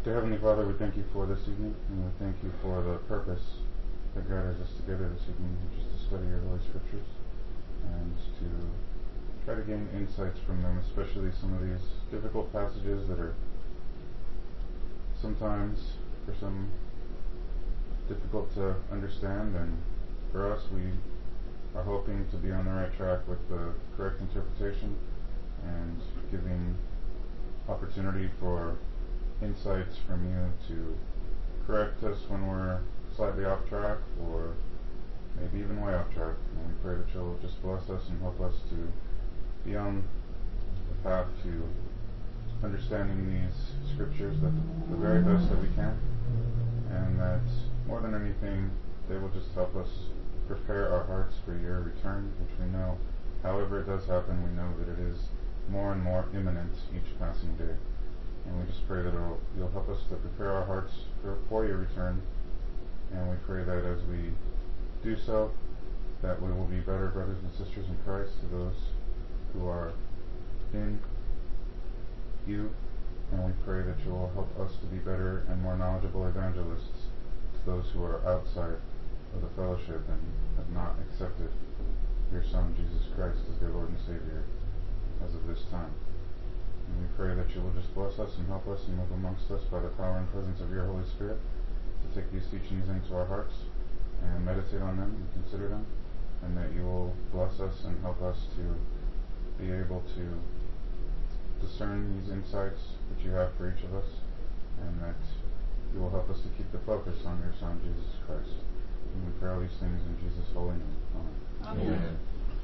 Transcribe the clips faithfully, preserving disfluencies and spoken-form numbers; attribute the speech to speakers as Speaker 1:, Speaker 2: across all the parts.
Speaker 1: Dear Heavenly Father, we thank you for this evening, and we thank you for the purpose that gathers us together this evening, which is to study your Holy Scriptures and to try to gain insights from them, especially some of these difficult passages that are sometimes, for some, difficult to understand, and for us, we are hoping to be on the right track with the correct interpretation and giving opportunity for insights from you to correct us when we're slightly off track or maybe even way off track. And we pray that you'll just bless us and help us to be on the path to understanding these scriptures the, the very best that we can, and that more than anything they will just help us prepare our hearts for your return, which we know, however it does happen, we know that it is more and more imminent each passing day. And we just pray that it'll, you'll help us to prepare our hearts for, for your return, and we pray that as we do so, that we will be better brothers and sisters in Christ to those who are in you, and we pray that you will help us to be better and more knowledgeable evangelists to those who are outside of the fellowship and have not accepted your Son, Jesus Christ, as their Lord and Savior as of this time. And we pray that you will just bless us and help us and move amongst us by the power and presence of your Holy Spirit to take these teachings into our hearts and meditate on them and consider them, and that you will bless us and help us to be able to discern these insights that you have for each of us, and that you will help us to keep the focus on your Son, Jesus Christ. And we pray all these things in Jesus' holy name. Amen.
Speaker 2: Amen.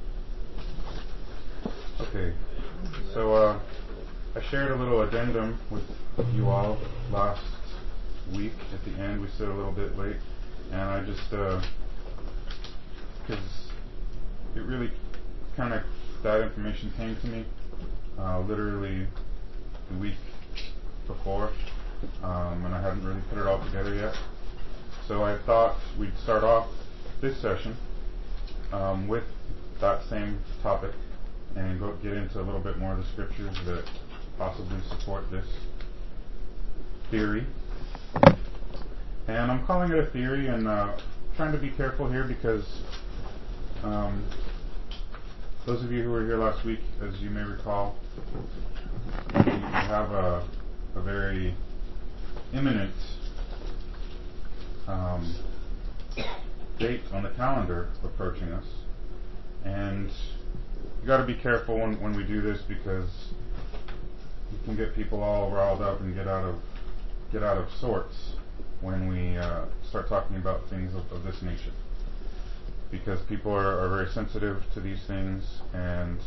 Speaker 1: Okay, so uh, I shared a little addendum with you all last week at the end. We said a little bit late, and I just, because uh, it really kind of, that information came to me uh, literally the week before, um, and I hadn't really put it all together yet. So I thought we'd start off this session um, with that same topic and go get into a little bit more of the scriptures that possibly support this theory. And I'm calling it a theory, and uh, trying to be careful here because um, those of you who were here last week, as you may recall, we have a, a very imminent um, date on the calendar approaching us, and you got to be careful when, when we do this, because you can get people all riled up and get out of get out of sorts when we uh, start talking about things of, of this nature, because people are, are very sensitive to these things, and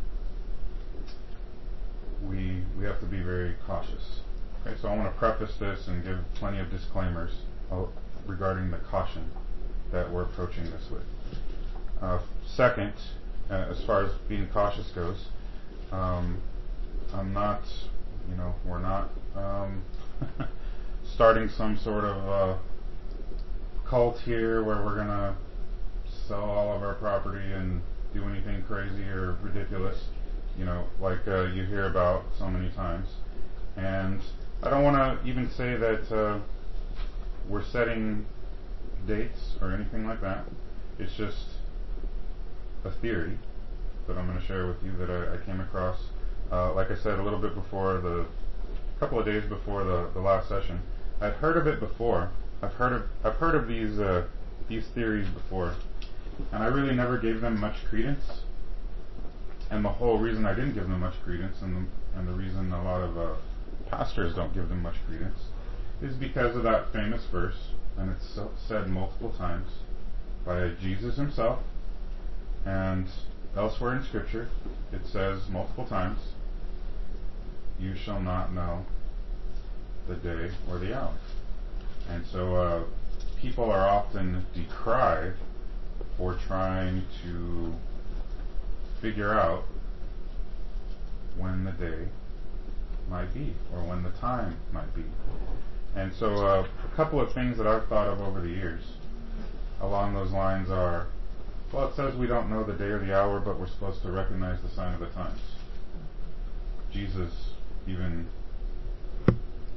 Speaker 1: we we have to be very cautious. Okay, so I want to preface this and give plenty of disclaimers uh, regarding the caution that we're approaching this with. Uh, second, uh, as far as being cautious goes, um, I'm not, you know, we're not um, starting some sort of uh, cult here where we're going to sell all of our property and do anything crazy or ridiculous, you know, like uh, you hear about so many times. And I don't want to even say that uh, we're setting dates or anything like that. It's just a theory that I'm going to share with you that I, I came across, uh, like I said, a little bit before the, a couple of days before the, the last session. I've heard of it before. I've heard of I've heard of these uh, these theories before, and I really never gave them much credence. And the whole reason I didn't give them much credence, and the, and the reason a lot of uh, pastors don't give them much credence, is because of that famous verse, and it's so said multiple times by Jesus himself, and elsewhere in Scripture it says multiple times, "You shall not know the day or the hour." And so uh, people are often decried for trying to figure out when the day might be, or when the time might be. And so uh, a couple of things that I've thought of over the years along those lines are, well, it says we don't know the day or the hour, but we're supposed to recognize the sign of the times. Jesus even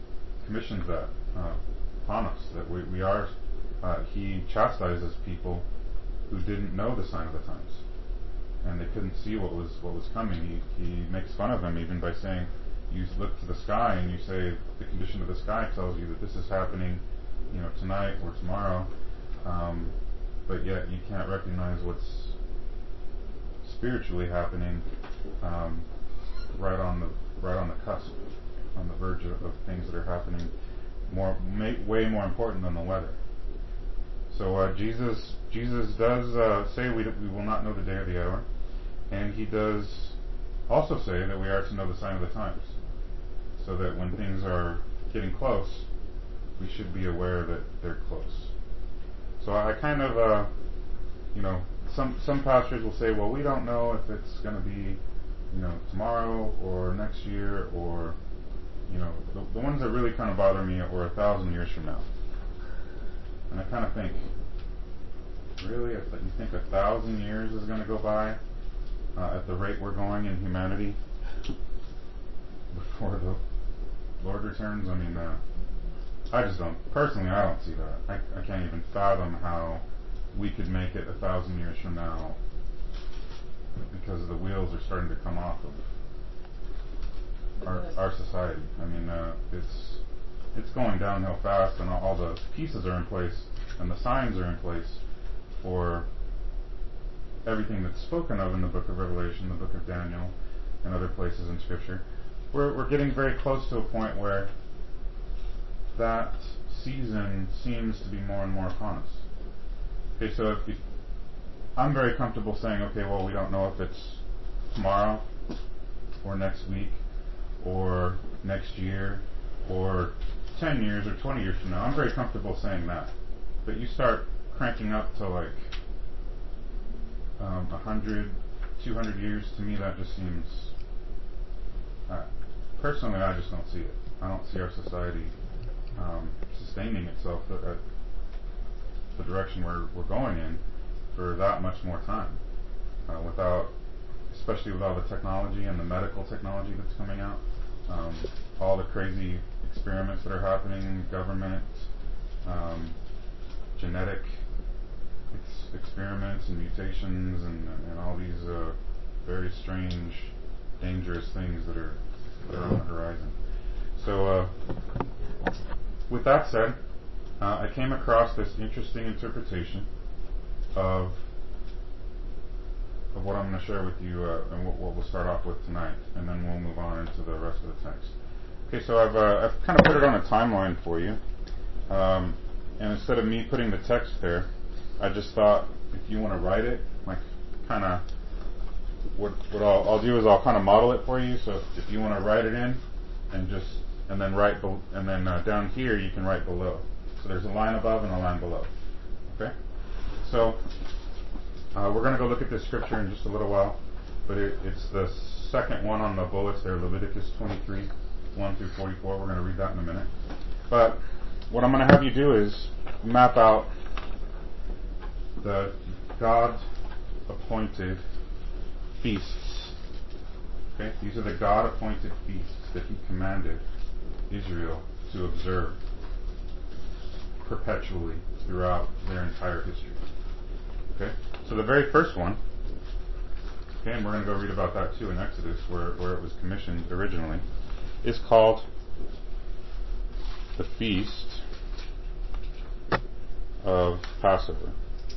Speaker 1: commissions that uh, upon us, that we, we are, uh, he chastises people who didn't know the sign of the times, and they couldn't see what was what was coming. He, he makes fun of them even by saying, you look to the sky and you say the condition of the sky tells you that this is happening, you know, tonight or tomorrow, um, but yet you can't recognize what's spiritually happening um, right on the right on the cusp, on the verge of, of things that are happening, more may, way more important than the weather. So uh, Jesus Jesus does uh, say we we will not know the day or the hour, and he does also say that we are to know the sign of the times, so that when things are getting close, we should be aware that they're close. So I kind of, uh, you know, some some pastors will say, well, we don't know if it's going to be, you know, tomorrow or next year, or, you know, the, the ones that really kind of bother me are a thousand years from now. And I kind of think, really, if you think a thousand years is going to go by uh, at the rate we're going in humanity before the Lord returns? I mean, uh, I just don't, personally, I don't see that. I, I can't even fathom how we could make it a thousand years from now, because the wheels are starting to come off of our, our society. I mean, uh, it's it's going downhill fast, and all, all the pieces are in place, and the signs are in place for everything that's spoken of in the book of Revelation, the book of Daniel, and other places in Scripture. We're, we're getting very close to a point where that season seems to be more and more upon us. Okay, so if, if I'm very comfortable saying, okay, well, we don't know if it's tomorrow or next week or next year or ten years or twenty years from now. I'm very comfortable saying that. But you start cranking up to like um, one hundred, two hundred years, to me that just seems, uh, personally, I just don't see it. I don't see our society um, sustaining itself at, at the direction we're, we're going in for that much more time, uh, without, especially with all the technology and the medical technology that's coming out, um, all the crazy experiments that are happening, government, um, genetic ex- experiments and mutations, and, and all these uh, very strange, dangerous things that are, that are on the horizon. So, uh, with that said, uh, I came across this interesting interpretation of of what I'm going to share with you, uh, and what, what we'll start off with tonight, and then we'll move on into the rest of the text. Okay, so I've uh, I've kind of put it on a timeline for you, um, and instead of me putting the text there, I just thought if you want to write it, like kind of what what I'll, I'll do is I'll kind of model it for you. So if, if you want to write it in, and just and then write be- and then uh, down here you can write below. So there's a line above and a line below. Okay, so. Uh, we're going to go look at this scripture in just a little while, but it, it's the second one on the bullets there, Leviticus twenty-three, one through forty-four. We're going to read that in a minute. But what I'm going to have you do is map out the God-appointed feasts. Okay, these are the God-appointed feasts that He commanded Israel to observe perpetually throughout their entire history. Okay, so the very first one, okay, and we're going to go read about that too in Exodus, where, where it was commissioned originally, is called the Feast of Passover.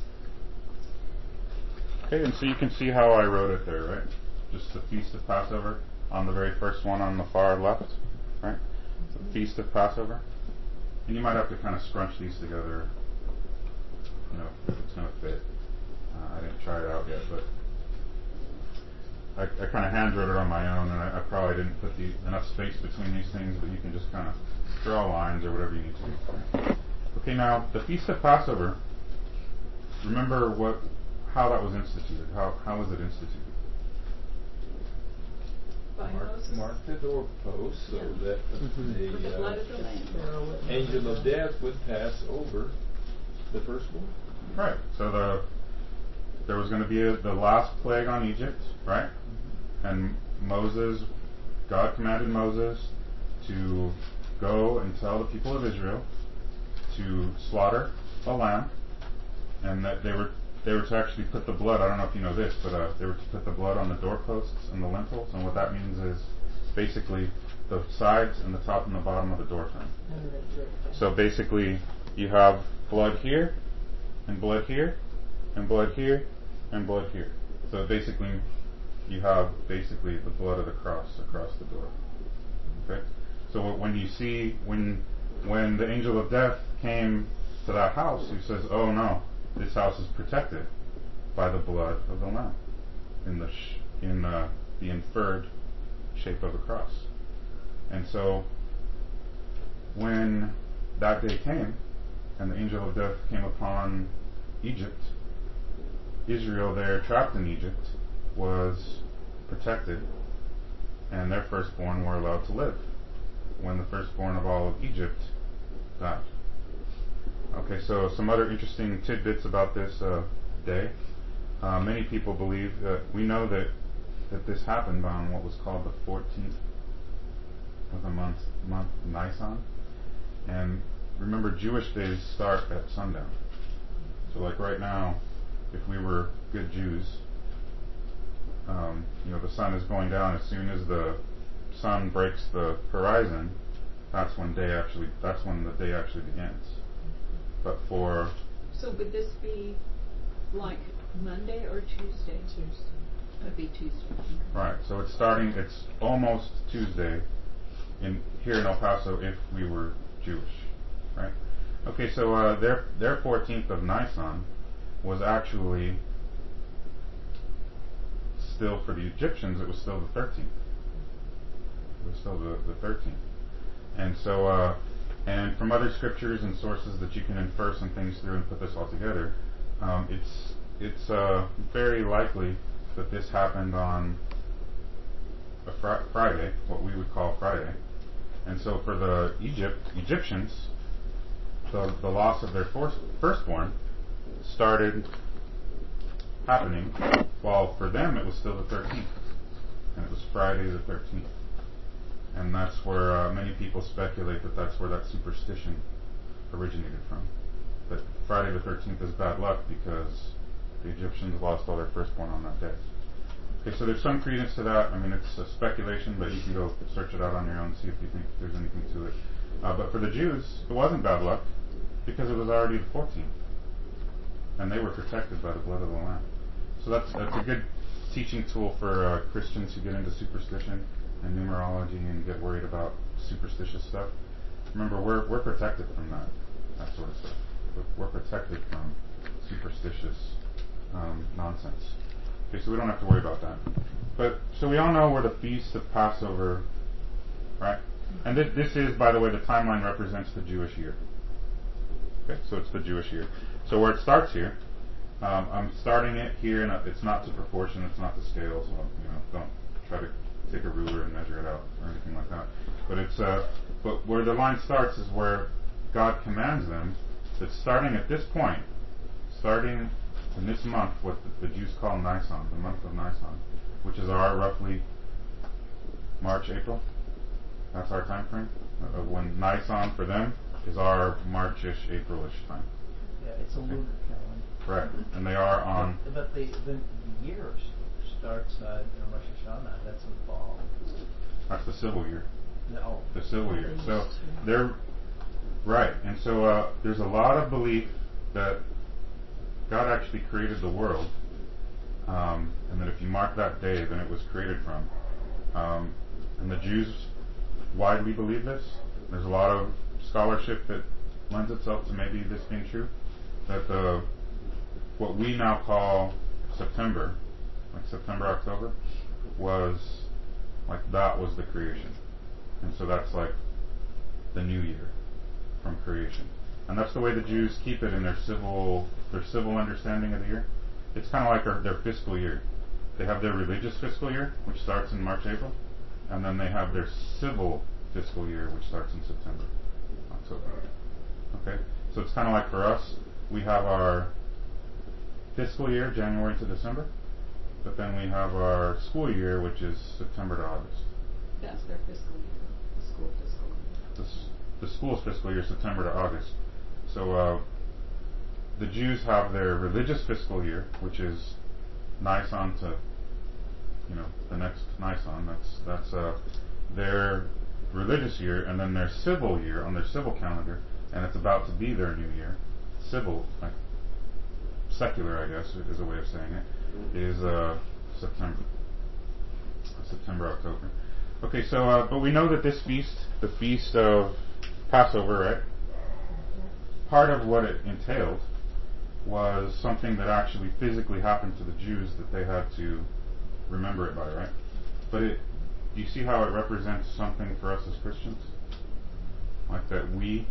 Speaker 1: Okay, and so you can see how I wrote it there, right? Just the Feast of Passover on the very first one on the far left, right? The Feast of Passover. And you might have to kind of scrunch these together, you know, if it's going to fit. Uh, I didn't try it out yet, but I, I kind of hand wrote it on my own, and I, I probably didn't put the, enough space between these things, but you can just kind of draw lines or whatever you need to do. Okay, now, the Feast of Passover, remember what, how that was instituted. How, how was it instituted?
Speaker 2: Mark, mark the doorpost so yeah. that
Speaker 3: mm-hmm.
Speaker 2: the,
Speaker 3: the blood
Speaker 2: uh,
Speaker 3: of the lamb.
Speaker 2: angel of death would pass over the firstborn.
Speaker 1: Right. So the there was going to be a, the last plague on Egypt, right? Mm-hmm. And Moses, God commanded Moses to go and tell the people of Israel to slaughter a lamb, and that they were they were to actually put the blood. I don't know if you know this, but uh, they were to put the blood on the doorposts and the lintels, and what that means is basically the sides and the top and the bottom of the door frame. So basically, you have blood here, and blood here, and blood here, and blood here. So basically, you have basically the blood of the cross across the door. Okay. So when you see when when the angel of death came to that house, he says, "Oh no, this house is protected by the blood of the Lamb in the sh- in uh, the inferred shape of a cross." And so when that day came, and the angel of death came upon Egypt, Israel there trapped in Egypt was protected, and their firstborn were allowed to live when the firstborn of all of Egypt died. Okay, so some other interesting tidbits about this uh, day. Uh, many people believe that we know that that this happened on what was called the fourteenth of the month, month Nisan. And remember, Jewish days start at sundown. So like right now, if we were good Jews, um, you know, the sun is going down. As soon as the sun breaks the horizon, that's when day actually that's when the day actually begins. But for
Speaker 3: So would this be like Monday or Tuesday? Tuesday. It would be Tuesday.
Speaker 1: Right. So it's starting. It's almost Tuesday in here in El Paso if we were Jewish, right? Okay. So uh, their their fourteenth of Nisan was actually still for the Egyptians. It was still the thirteenth. It was still the the thirteenth. And so, uh, and from other scriptures and sources that you can infer some things through and put this all together, um, it's it's uh, very likely that this happened on a fr- Friday, what we would call Friday. And so for the Egypt Egyptians, the, the loss of their first, firstborn started happening, while for them it was still the thirteenth. And it was Friday the thirteenth. And that's where uh, many people speculate that that's where that superstition originated from. That Friday the thirteenth is bad luck because the Egyptians lost all their firstborn on that day. Okay, so there's some credence to that. I mean, it's a speculation, but you can go search it out on your own and see if you think there's anything to it. Uh, but for the Jews, it wasn't bad luck because it was already the fourteenth. And they were protected by the blood of the Lamb. So that's, that's a good teaching tool for uh, Christians who get into superstition and numerology and get worried about superstitious stuff. Remember, we're we're protected from that that sort of stuff. We're, we're protected from superstitious um, nonsense. Okay, so we don't have to worry about that. But so we all know where the feast of Passover, right? And this, this is, by the way, the timeline represents the Jewish year. Okay, so it's the Jewish year. So where it starts here, um, I'm starting it here, and it's not to proportion, it's not to scale, so you know, don't try to take a ruler and measure it out or anything like that. But it's uh, but where the line starts is where God commands them that starting at this point, starting in this month, what the, the Jews call Nisan, the month of Nisan, which is our roughly March, April. That's our time frame. Uh, when Nisan for them is our March-ish, April-ish time.
Speaker 4: Yeah, it's a lunar calendar.
Speaker 1: Right, and they are on.
Speaker 4: But, but the, the year starts uh, in Rosh Hashanah. That's in fall.
Speaker 1: That's the civil year.
Speaker 4: No.
Speaker 1: The civil year. So they're right, and so uh, there's a lot of belief that God actually created the world, um, and that if you mark that day, then it was created from. Um, and the Jews widely believe this. There's a lot of scholarship that lends itself to maybe this being true. That the what we now call September, like September, October, was like that was the creation. And so that's like the new year from creation. And that's the way the Jews keep it in their civil their civil understanding of the year. It's kind of like their, their fiscal year. They have their religious fiscal year, which starts in March, April, and then they have their civil fiscal year, which starts in September, October. Okay? So it's kind of like for us, we have our fiscal year, January to December, but then we have our school year, which is September to August.
Speaker 3: That's their fiscal year, the school fiscal year.
Speaker 1: This, school's fiscal year, September to August. So uh, the Jews have their religious fiscal year, which is Nisan to, you know, the next Nisan. That's that's uh, their religious year, and then their civil year on their civil calendar, and it's about to be their new year. Civil, like secular, I guess, is a way of saying it, is uh, September. September, October. Okay, so, uh, but we know that this feast, the feast of Passover, right? Part of what it entailed was something that actually physically happened to the Jews that they had to remember it by, right? But it, do you see how it represents something for us as Christians? Like that we,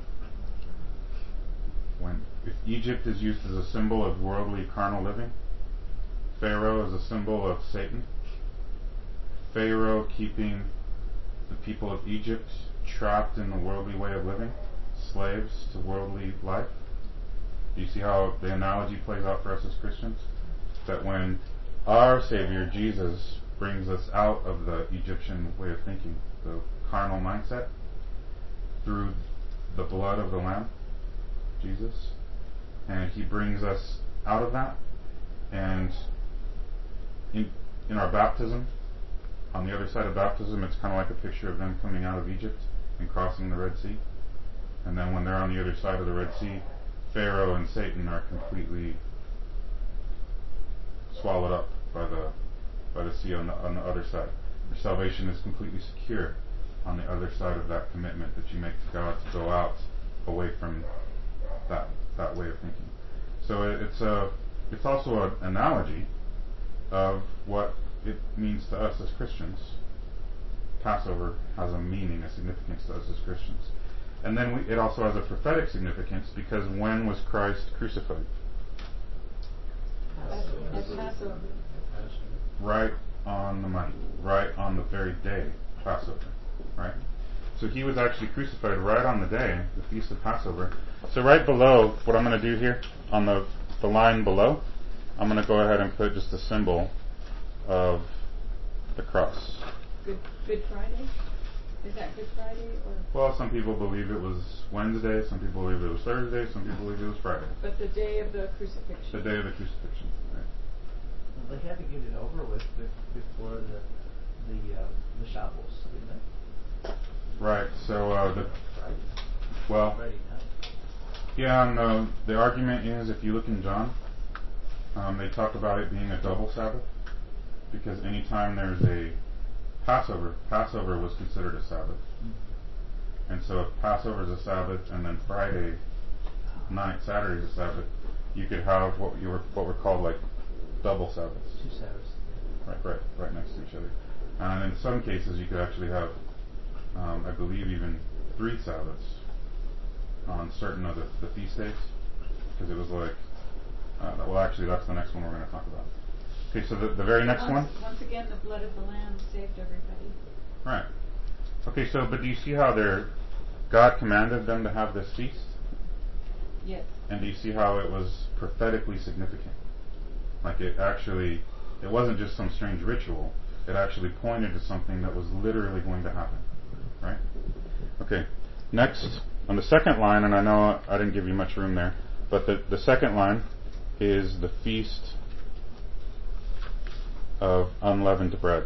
Speaker 1: when, if Egypt is used as a symbol of worldly carnal living, Pharaoh is a symbol of Satan, Pharaoh keeping the people of Egypt trapped in the worldly way of living, slaves to worldly life. Do you see how the analogy plays out for us as Christians? That when our Savior, Jesus, brings us out of the Egyptian way of thinking, the carnal mindset, through the blood of the Lamb, Jesus, and He brings us out of that, and in, in our baptism, on the other side of baptism, it's kind of like a picture of them coming out of Egypt and crossing the Red Sea. And then when they're on the other side of the Red Sea, Pharaoh and Satan are completely swallowed up by the by the sea on the on the other side. Your salvation is completely secure on the other side of that commitment that you make to God to go out away from that that way of thinking. So it, it's a it's also an analogy of what it means to us as Christians. Passover has a meaning, a significance to us as Christians. And then we, it also has a prophetic significance, because when was Christ crucified?
Speaker 3: At Passover.
Speaker 1: Right on the money. Right on the very day, Passover. Right? So He was actually crucified right on the day, the Feast of Passover. So right below, what I'm going to do here, on the, the line below, I'm going to go ahead and put just a symbol of the cross.
Speaker 3: Good Good Friday? Is that Good Friday or?
Speaker 1: Well, some people believe it was Wednesday, some people believe it was Thursday, some people believe it was Friday.
Speaker 3: But the day of the crucifixion.
Speaker 1: The day of the crucifixion, right?
Speaker 4: Well, they had to get it over with be- before the the uh, the Shabbos, didn't they?
Speaker 1: Right. So uh, the
Speaker 4: Friday.
Speaker 1: well,
Speaker 4: Friday night.
Speaker 1: yeah, and the the argument is, if you look in John, um, they talk about it being a double Sabbath, because anytime there's a Passover, Passover was considered a Sabbath. Mm-hmm. And so if Passover is a Sabbath and then Friday night, Saturday is a Sabbath, you could have what you were what were called like double Sabbaths.
Speaker 4: Two Sabbaths.
Speaker 1: Right, right, right next to each other. And in some cases you could actually have, um, I believe, even three Sabbaths on certain of the, the feast days, because it was like, uh, well, actually that's the next one we're going to talk about. Okay, so the, the very next
Speaker 3: once,
Speaker 1: one.
Speaker 3: Once again, the blood of the Lamb saved everybody.
Speaker 1: Right. Okay, so, but do you see how they're, God commanded them to have this feast?
Speaker 3: Yes.
Speaker 1: And do you see how it was prophetically significant? Like it actually, it wasn't just some strange ritual. It actually pointed to something that was literally going to happen. Right? Okay. Next, on the second line, and I know I didn't give you much room there, but the, the second line is the feast of unleavened bread.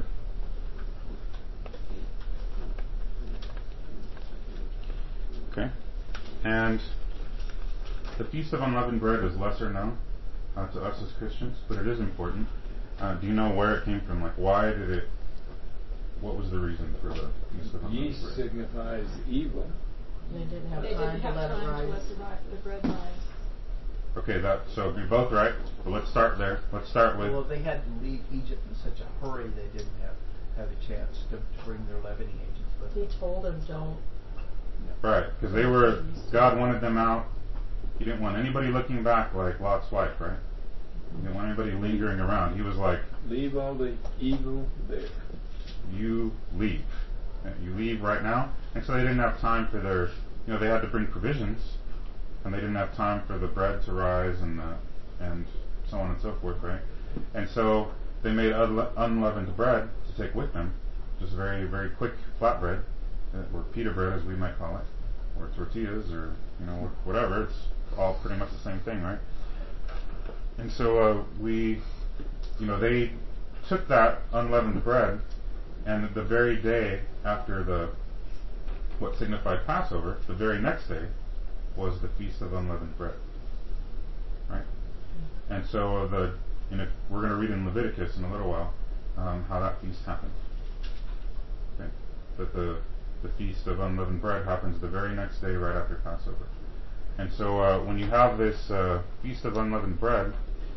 Speaker 1: Okay? And the Feast of Unleavened Bread is lesser known uh, to us as Christians, but it is important. Uh, do you know where it came from? Like, why did it, what was the reason for the Feast of Unleavened
Speaker 2: Yeast
Speaker 1: Bread?
Speaker 2: signifies evil.
Speaker 5: They didn't have
Speaker 3: They
Speaker 5: time
Speaker 3: didn't have
Speaker 5: to let
Speaker 3: time
Speaker 5: it
Speaker 3: to
Speaker 5: rise.
Speaker 3: let the, ri- the bread rise.
Speaker 1: Okay, that, so you're both right, but let's start there. Let's start with...
Speaker 4: Well, they had to leave Egypt in such a hurry they didn't have, have a chance to, to bring their leavening agents with them.
Speaker 5: He told them don't.
Speaker 1: Right, because they were, God wanted them out. He didn't want anybody looking back like Lot's wife, right? He didn't want anybody lingering around. He was like,
Speaker 2: Leave all the evil there.
Speaker 1: you leave. You leave right now. And so they didn't have time for their, you know, they had to bring provisions, and they didn't have time for the bread to rise and the, and so on and so forth, right? And so they made unle- unleavened bread to take with them, just very, very quick flatbread, uh, or pita bread as we might call it. or tortillas, or you know whatever. It's all pretty much the same thing, right? And so uh, we, you know, they took that unleavened bread, and the very day after the what signified Passover, the very next day was the Feast of Unleavened Bread, right? And so uh, the you know we're going to read in Leviticus in a little while um, how that feast happened. Okay? That the the Feast of Unleavened Bread happens the very next day, right after Passover. And so uh, when you have this uh, Feast of Unleavened Bread,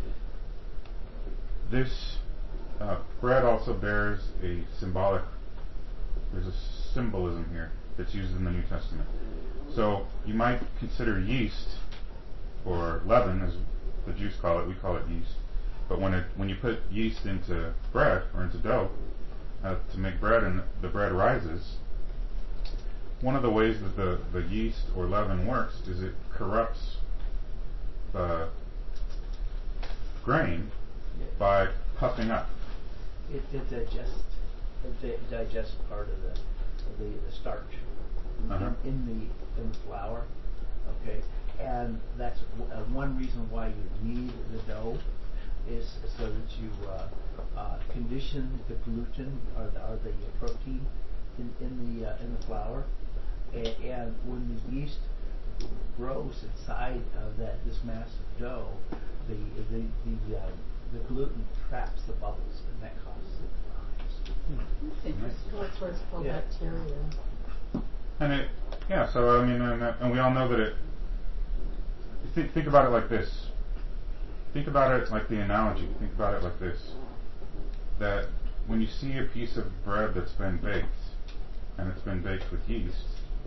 Speaker 1: this uh, bread also bears a symbolic, there's a symbolism here that's used in the New Testament. So you might consider yeast, or leaven as the Jews call it, we call it yeast. But when it when you put yeast into bread, or into dough, uh, to make bread and the bread rises, one of the ways that the, the yeast or leaven works is it corrupts the grain by puffing up.
Speaker 4: It, it digests it di- digests part of the the, the starch
Speaker 1: Uh-huh.
Speaker 4: in, in the in the flour. Okay, and that's w- uh, one reason why you need the dough, is so that you uh, uh, condition the gluten or the, or the protein in, in the uh, in the flour, and, and when the yeast grows inside of that this mass of dough, the the the, uh, the gluten traps the bubbles, and that causes it to rise.
Speaker 3: That's interesting.
Speaker 5: Well, that's where it's called
Speaker 4: Yeah.
Speaker 5: bacteria.
Speaker 1: And it, yeah, so I mean, and, and we all know that it, think, think about it like this. Think about it like the analogy. Think about it like this. That when you see a piece of bread that's been baked, and it's been baked with yeast,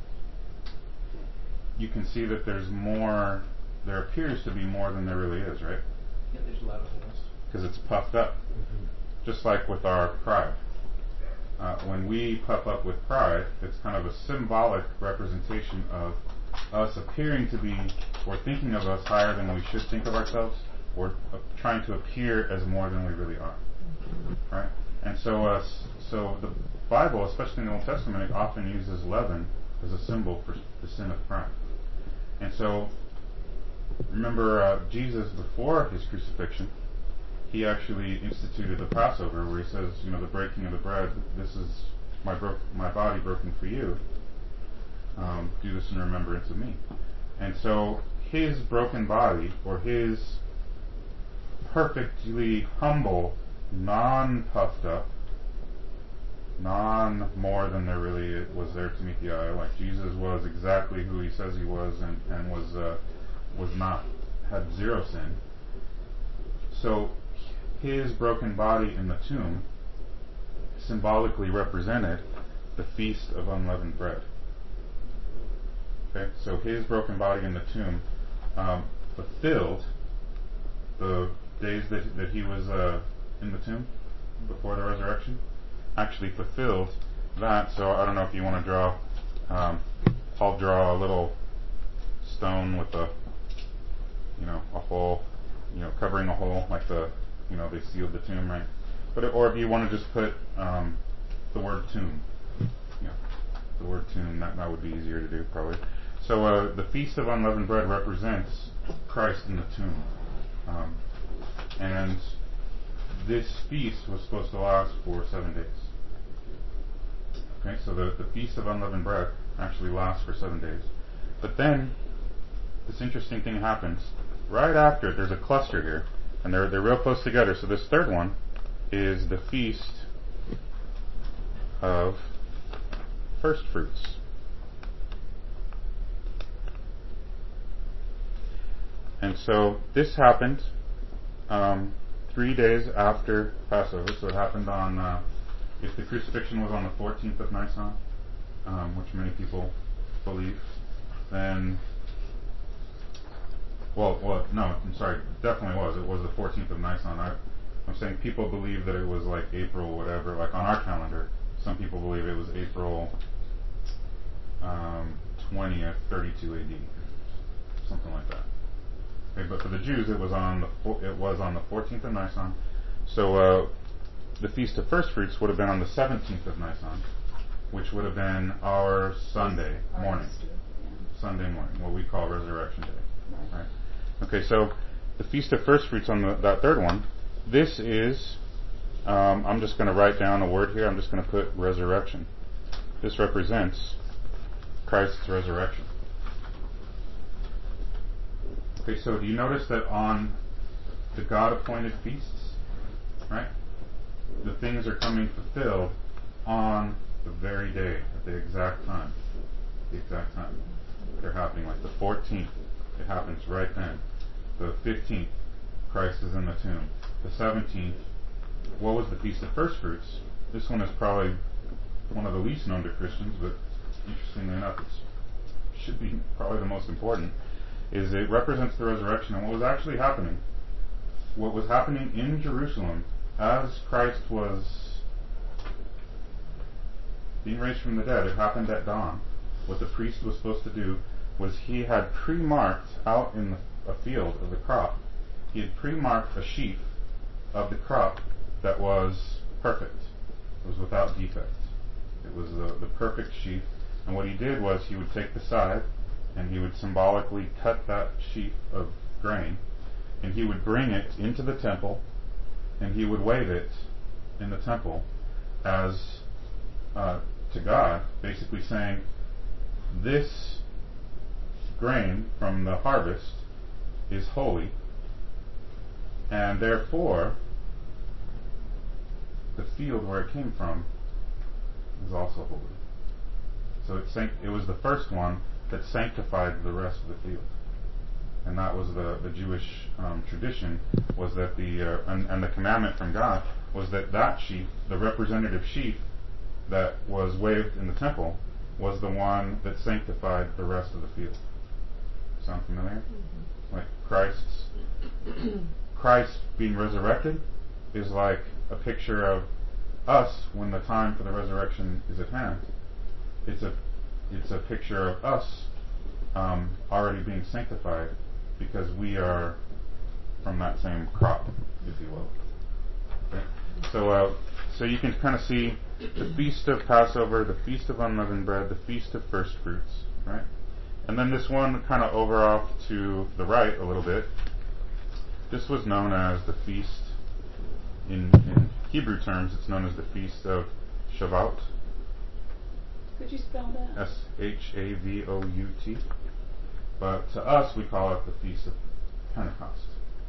Speaker 1: you can see that there's more, there appears to be more than there really is, right?
Speaker 4: Yeah, there's a lot of holes.
Speaker 1: Because it's puffed up. Just like with our pride. Uh, when we puff up with pride, it's kind of a symbolic representation of us appearing to be, or thinking of us higher than we should think of ourselves, or uh, trying to appear as more than we really are. Right? And so, uh, so the Bible, especially in the Old Testament, it often uses leaven as a symbol for the sin of pride. And so, remember uh, Jesus before his crucifixion, he actually instituted the Passover, where he says, you know, the breaking of the bread, this is my bro- my body broken for you. Um, do this in remembrance of me. And so his broken body, or his perfectly humble, non-puffed up, non more than there really was there to meet the eye, like Jesus was exactly who he says he was, and, and was uh, was not, had zero sin. So his broken body in the tomb symbolically represented the Feast of Unleavened Bread. Okay, so his broken body in the tomb um, fulfilled the days that, that he was uh, in the tomb before the resurrection. Actually fulfilled that. So I don't know if you want to draw. Um, I'll draw a little stone with a, you know, a hole, you know, covering a hole like the, you know, they sealed the tomb, right? But or if you want to just put um, the word tomb, yeah, the word tomb, that that would be easier to do probably. So uh, the Feast of Unleavened Bread represents Christ in the tomb, um, and this feast was supposed to last for seven days. Okay, so the, the Feast of Unleavened Bread actually lasts for seven days. But then, this interesting thing happens. Right after, there's a cluster here, and they're, they're real close together. So this third one is the Feast of First Fruits. And so this happened um, three days after Passover. So it happened on, uh, if the crucifixion was on the fourteenth of Nisan, um, which many people believe, then, well, well, no, I'm sorry, it definitely was. It was the fourteenth of Nisan. I, I'm saying people believe that it was like April, whatever, like on our calendar. Some people believe it was April um, twentieth, thirty-two A D, something like that. Okay, but for the Jews, it was on the it was on the fourteenth of Nisan. So uh, the Feast of First Fruits would have been on the seventeenth of Nisan, which would have been our Sunday
Speaker 3: Our
Speaker 1: morning.
Speaker 3: Easter,
Speaker 1: Sunday morning, what we call Resurrection Day.
Speaker 3: Right.
Speaker 1: Right? Okay, so the Feast of First Fruits on the, that third one, this is, um, I'm just going to write down a word here. I'm just going to put resurrection. This represents Christ's resurrection. Okay, so do you notice that on the God-appointed feasts, right, the things are coming fulfilled on the very day, at the exact time. The exact time. They're happening, like the fourteenth, it happens right then. The fifteenth, Christ is in the tomb. The seventeenth, what was the Feast of First Fruits? This one is probably one of the least known to Christians, but interestingly enough, it should be probably the most important, is it represents the resurrection. And what was actually happening, what was happening in Jerusalem as Christ was being raised from the dead, it happened at dawn. What the priest was supposed to do was he had pre-marked out in a field of the crop, he had pre-marked a sheaf of the crop that was perfect. It was without defect. It was the, the perfect sheaf. And what he did was he would take the side and he would symbolically cut that sheaf of grain and he would bring it into the temple and he would wave it in the temple as uh, to God, basically saying, this grain from the harvest is holy, and therefore the field where it came from is also holy. So it, sanct- it was the first one that sanctified the rest of the field. And that was the, the Jewish um, tradition, was that the, uh, and, and the commandment from God was that that sheaf, the representative sheaf that was waved in the temple, was the one that sanctified the rest of the field. Sound familiar? Mm-hmm. Like Christ's, Christ being resurrected is like a picture of us when the time for the resurrection is at hand. It's a, it's a picture of us um, already being sanctified because we are from that same crop, if you will. Okay? So, uh, so you can kind of see the Feast of Passover, the Feast of Unleavened Bread, the Feast of First Fruits, right? And then this one kind of over off to the right a little bit. This was known as the Feast, in, in Hebrew terms, it's known as the Feast of Shavuot.
Speaker 3: Could you spell that?
Speaker 1: S H A V O U T. But to us, we call it the Feast of Pentecost.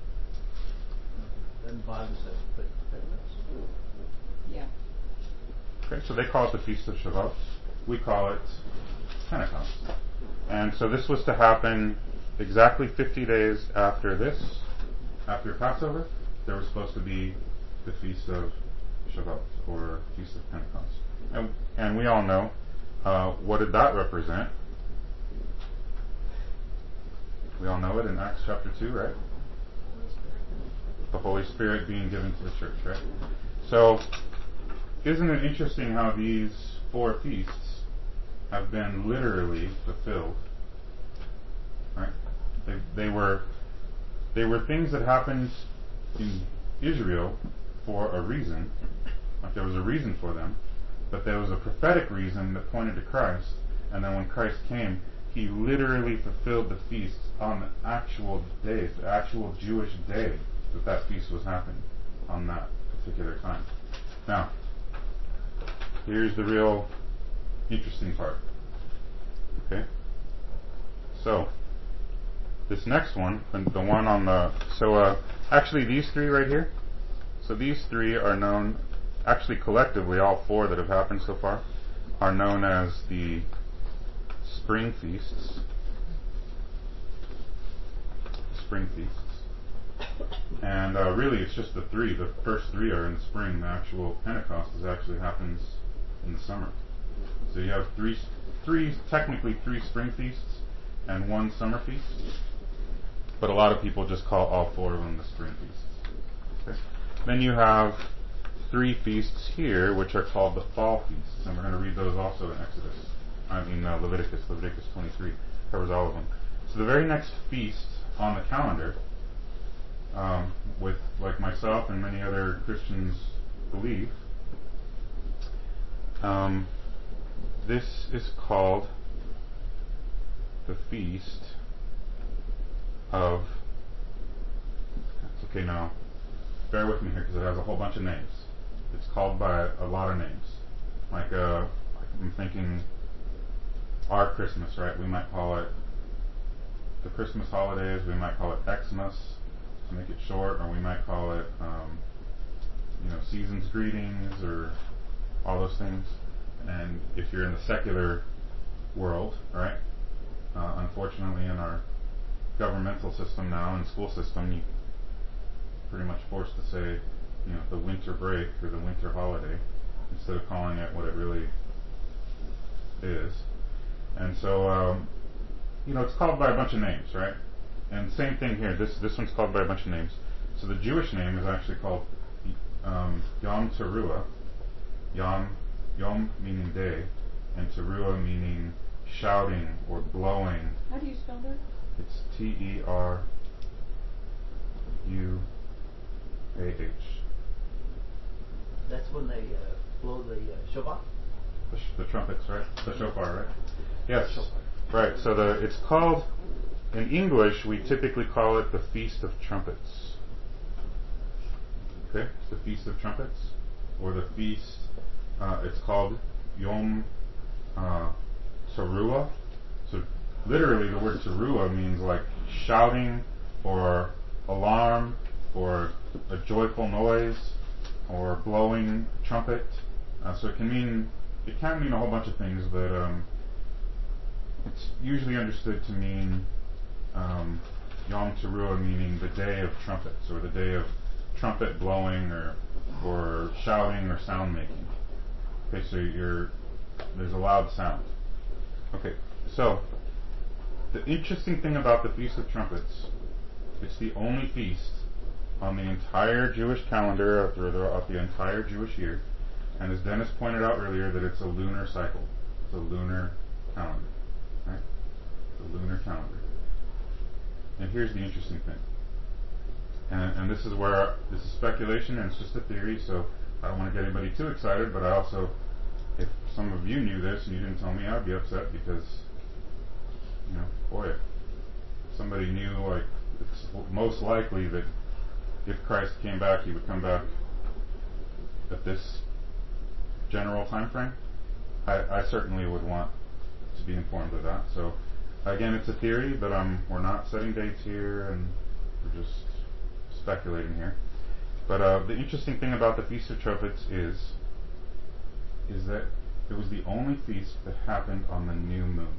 Speaker 4: Then the Bible says Pentecost.
Speaker 3: Yeah.
Speaker 1: Okay, so they call it the Feast of Shavuot. We call it Pentecost. And so this was to happen exactly fifty days after this, after Passover. There was supposed to be the Feast of Shavuot, or Feast of Pentecost. And, and we all know, uh, what did that represent? We all know it in Acts chapter two, right? The Holy Spirit being given to the church, right? So, isn't it interesting how these four feasts have been literally fulfilled? Right? They, they were they were things that happened in Israel for a reason. Like there was a reason for them, but there was a prophetic reason that pointed to Christ. And then when Christ came, he literally fulfilled the feasts on the actual days, the actual Jewish day that that feast was happening on that particular time. Now, here's the real interesting part. Okay? So, this next one, the one on the, so uh, actually these three right here, so these three are known, actually collectively, all four that have happened so far, are known as the spring feasts. Spring feasts. And uh, really it's just the three. The first three are in the spring. The actual Pentecost is actually happens in the summer. So you have three, three technically three spring feasts and one summer feast. But a lot of people just call all four of them the spring feasts. Okay. Then you have three feasts here, which are called the fall feasts. And we're going to read those also in Exodus. I mean uh, Leviticus. Leviticus twenty-three covers all of them. So the very next feast on the calendar, um, with like myself and many other Christians believe, um, this is called the feast of, okay, now, bear with me here because it has a whole bunch of names. It's called by a lot of names. Like, uh, I'm thinking our Christmas, right? We might call it the Christmas holidays, we might call it Xmas to make it short, or we might call it, um, you know, season's greetings, or all those things. And if you're in the secular world, right, uh, unfortunately in our governmental system now and school system, you pretty much forced to say, you know, the winter break or the winter holiday instead of calling it what it really is. And so, um, you know, it's called by a bunch of names, right? And same thing here. This this one's called by a bunch of names. So the Jewish name is actually called um, Yom Teruah. Yom, Yom meaning day, and Teruah meaning shouting or blowing.
Speaker 3: How do you spell that?
Speaker 1: It's T E R U A H.
Speaker 4: That's when they uh, blow the uh, Shabbat?
Speaker 1: The, sh- the trumpets, right? The shofar, right? Yes.
Speaker 4: Shofar.
Speaker 1: Right. So the it's called, in English, we typically call it the Feast of Trumpets. Okay? It's the Feast of Trumpets, or the feast. Uh, it's called Yom uh, Teruah. So literally, the word Teruah means like shouting, or alarm, or a joyful noise, or blowing trumpet. Uh, so it can mean it can mean a whole bunch of things, but um, it's usually understood to mean um, Yom Teruah, meaning the day of trumpets, or the day of trumpet blowing, or or shouting, or sound making. Okay, so you're there's a loud sound. Okay, so the interesting thing about the Feast of Trumpets, it's the only feast on the entire Jewish calendar of the, of the entire Jewish year, and as Dennis pointed out earlier, that it's a lunar cycle. It's a lunar calendar. Right? The lunar calendar. And here's the interesting thing. And, and this is where, this is speculation and it's just a theory, so I don't want to get anybody too excited, but I also, if some of you knew this and you didn't tell me, I'd be upset because, you know, boy, if somebody knew, like, it's most likely that if Christ came back, he would come back at this general time frame. I, I certainly would want to be informed of that. So, again, it's a theory, but um, we're not setting dates here, and we're just speculating here. But uh, the interesting thing about the Feast of Trumpets is, is that it was the only feast that happened on the new moon.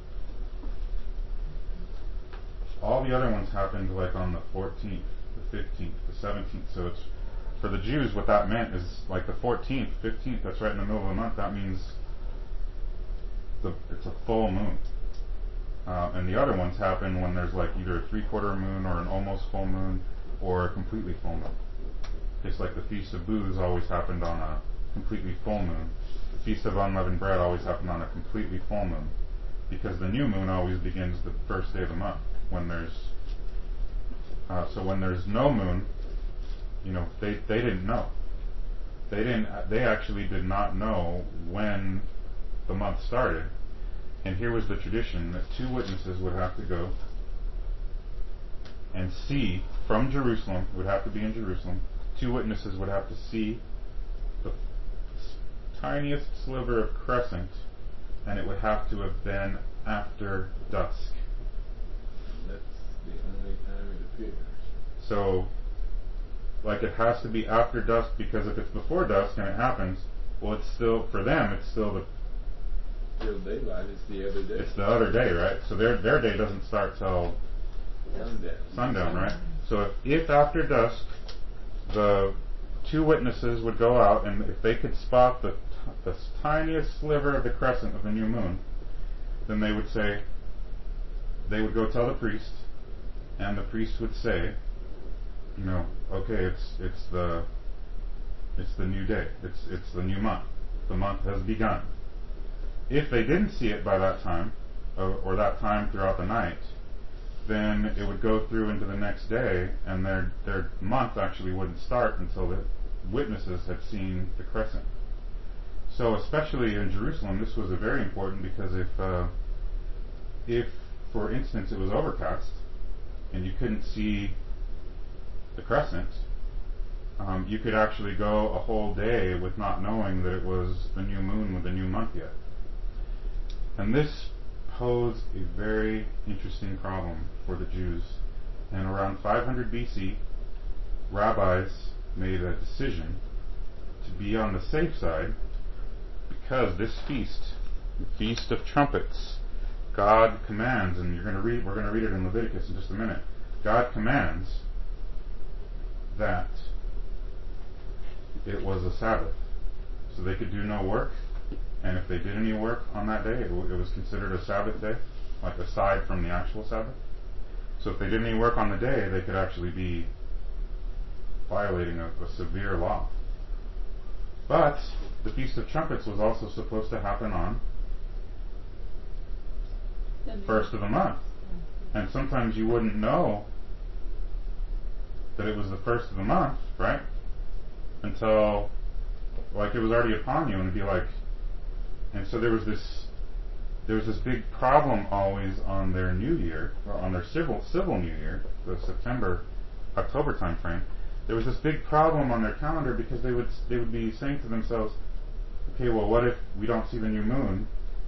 Speaker 1: All the other ones happened like on the fourteenth, the fifteenth, the seventeenth. So it's, for the Jews, what that meant is like the fourteenth, fifteenth, that's right in the middle of the month. That means the, it's a full moon. Uh, and the other ones happen when there's like either a three-quarter moon or an almost full moon or a completely full moon. Just like the Feast of Booths always happened on a completely full moon. The Feast of Unleavened Bread always happened on a completely full moon, because the new moon always begins the first day of the month. When there's uh, so when there's no moon, you know, they they didn't know. They didn't. They actually did not know when the month started. And here was the tradition that two witnesses would have to go and see from Jerusalem. Would have to be in Jerusalem. Two witnesses would have to see the tiniest sliver of crescent, and it would have to have been after dusk.
Speaker 2: That's the only time it appears.
Speaker 1: So, like, it has to be after dusk, because if it's before dusk and it happens, well, it's still, for them, it's still the
Speaker 2: Still daylight, it's the other day.
Speaker 1: it's the other day, right? So their their day doesn't start till
Speaker 2: Sundown.
Speaker 1: sundown, right? So if, if after dusk, the two witnesses would go out, and if they could spot the, t- the tiniest sliver of the crescent of the new moon, then they would say, they would go tell the priest, and the priest would say, you know, okay, it's it's the it's the new day, it's it's the new month, the month has begun. If they didn't see it by that time, or, or that time throughout the night, then it would go through into the next day, and their their month actually wouldn't start until the witnesses had seen the crescent. So, especially in Jerusalem, this was a very important, because if uh, if for instance, it was overcast and you couldn't see the crescent, um, you could actually go a whole day with not knowing that it was the new moon with the new month yet. And this posed a very interesting problem for the Jews. And around five hundred B C, rabbis made a decision to be on the safe side, because this feast, the Feast of Trumpets, God commands, and you're going to read, we're going to read it in Leviticus in just a minute. God commands that it was a Sabbath, so they could do no work, and if they did any work on that day, it, w- it was considered a Sabbath day, like aside from the actual Sabbath. So if they did any work on the day, they could actually be violating a, a severe law. But the Feast of Trumpets was also supposed to happen on
Speaker 3: The
Speaker 1: first of the month. And sometimes you wouldn't know that it was the first of the month, right? Until, like, it was already upon you, and it'd be like, and so there was this, there was this big problem always on their New Year, or on their civil civil New Year, the September, October time frame. There was this big problem on their calendar because they would they would be saying to themselves, okay, well, what if we don't see the new moon?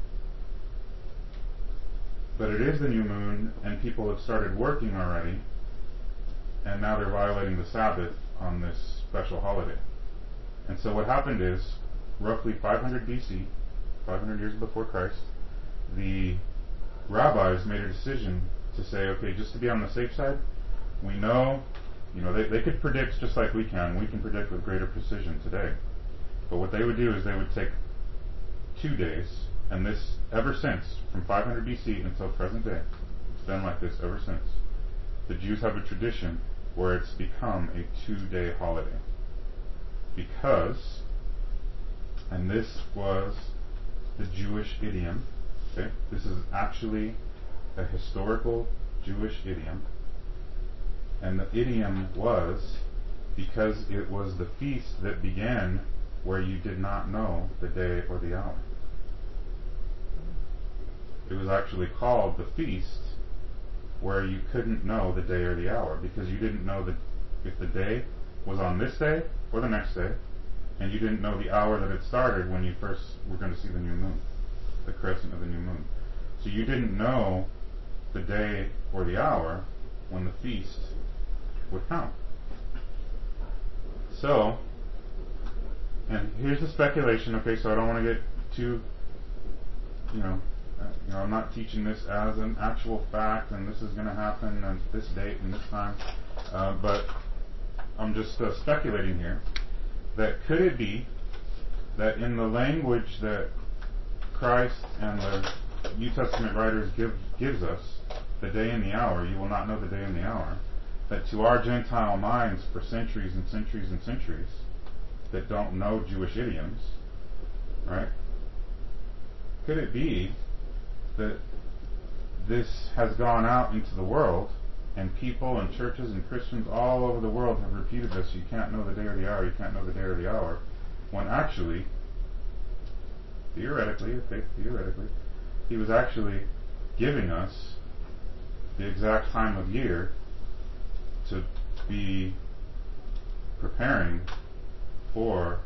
Speaker 1: But it is the new moon, and people have started working already, and now they're violating the Sabbath on this special holiday. And so what happened is, roughly five hundred B C, five hundred years before Christ, the rabbis made a decision to say, okay, just to be on the safe side, we know, you know, they, they could predict just like we can. We can predict with greater precision today. But what they would do is they would take two days, and this, ever since, from five hundred B C until present day, it's been like this ever since. The Jews have a tradition where it's become a two-day holiday. Because, and this was the Jewish idiom, okay? This is actually a historical Jewish idiom. And the idiom was because it was the feast that began where you did not know the day or the hour. It was actually called the feast where you couldn't know the day or the hour, because you didn't know that if the day was on this day or the next day, and you didn't know the hour that it started when you first were going to see the new moon, the crescent of the new moon. So you didn't know the day or the hour when the feast would come. So, and here's the speculation, okay, so I don't want to get too, you know, uh, you know, I'm not teaching this as an actual fact, and this is going to happen at this date and this time, uh, but I'm just uh, speculating here, that could it be that in the language that Christ and the New Testament writers give gives us, the day and the hour, you will not know the day and the hour, that to our Gentile minds for centuries and centuries and centuries that don't know Jewish idioms, right? Could it be that this has gone out into the world, and people and churches and Christians all over the world have repeated this, you can't know the day or the hour, you can't know the day or the hour, when actually, theoretically, okay, theoretically, he was actually giving us the exact time of year to be preparing for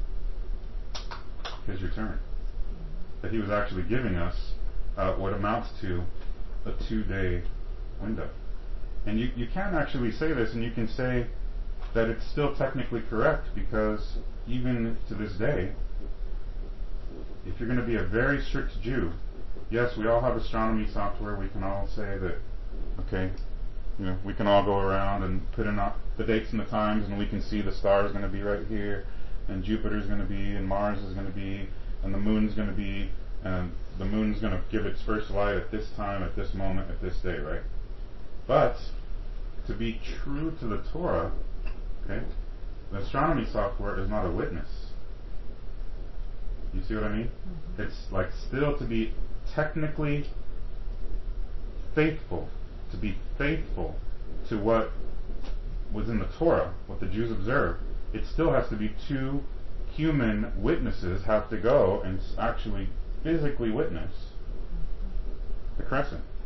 Speaker 1: his return. That he was actually giving us uh, what amounts to a two-day window. And you, you can actually say this, and you can say that it's still technically correct, because even to this day, if you're going to be a very strict Jew, yes, we all have astronomy software. We can all say that, okay, you know, we can all go around and put in the dates and the times, and we can see the star is going to be right here, and Jupiter is going to be, and Mars is going to be, and the moon is going to be, and the moon is going to give its first light at this time, at this moment, at this day, right? But to be true to the Torah, okay, the astronomy software is not a witness. You see what I mean? Mm-hmm. It's like still to be technically faithful, to be faithful to what was in the Torah, what the Jews observed. It still has to be two human witnesses have to go and actually physically witness the crescent.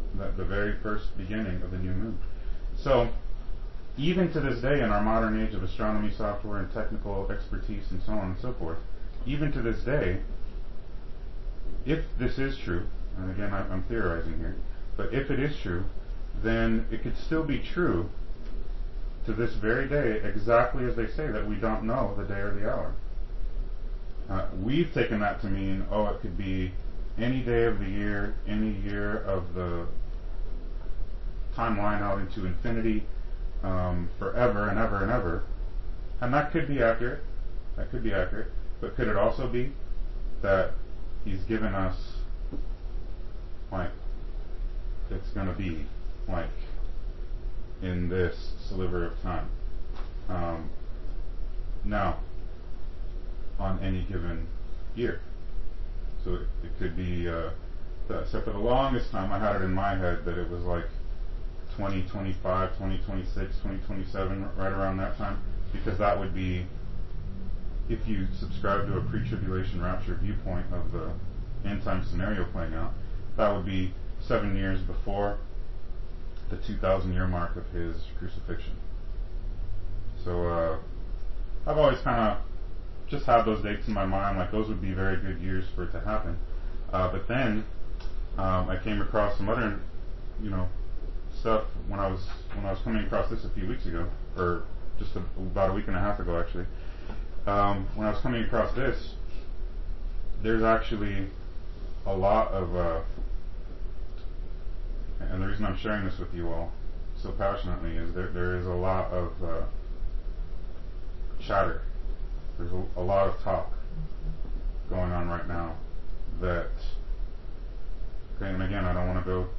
Speaker 1: the, the very first beginning of the new moon. So, even to this day, in our modern age of astronomy software and technical expertise and so on and so forth, even to this day, if this is true, and again I, I'm theorizing here, but if it is true, then it could still be true to this very day, exactly as they say that we don't know the day or the hour. Uh, we've taken that to mean, oh, it could be any day of the year, any year of the timeline out into infinity, um, forever and ever and ever. And that could be accurate. That could be accurate. But could it also be that he's given us, like, it's going to be, like, in this sliver of time? Um, now, on any given year. So it, it could be, uh, the, so for the longest time I had it in my head that it was like twenty twenty-five, twenty twenty-six, twenty twenty-seven, right around that time, because that would be, if you subscribe to a pre-tribulation rapture viewpoint of the end time scenario playing out, that would be seven years before the two thousand year mark of his crucifixion. So uh, I've always kind of just had those dates in my mind, like those would be very good years for it to happen. Uh, but then um, I came across some other, you know, stuff when I was when I was coming across this a few weeks ago, or just a, about a week and a half ago, actually. Um, when I was coming across this, there's actually a lot of, uh, and the reason I'm sharing this with you all so passionately is there there is a lot of uh, chatter. There's a, a lot of talk going on right now that, okay, and again, I don't want to go,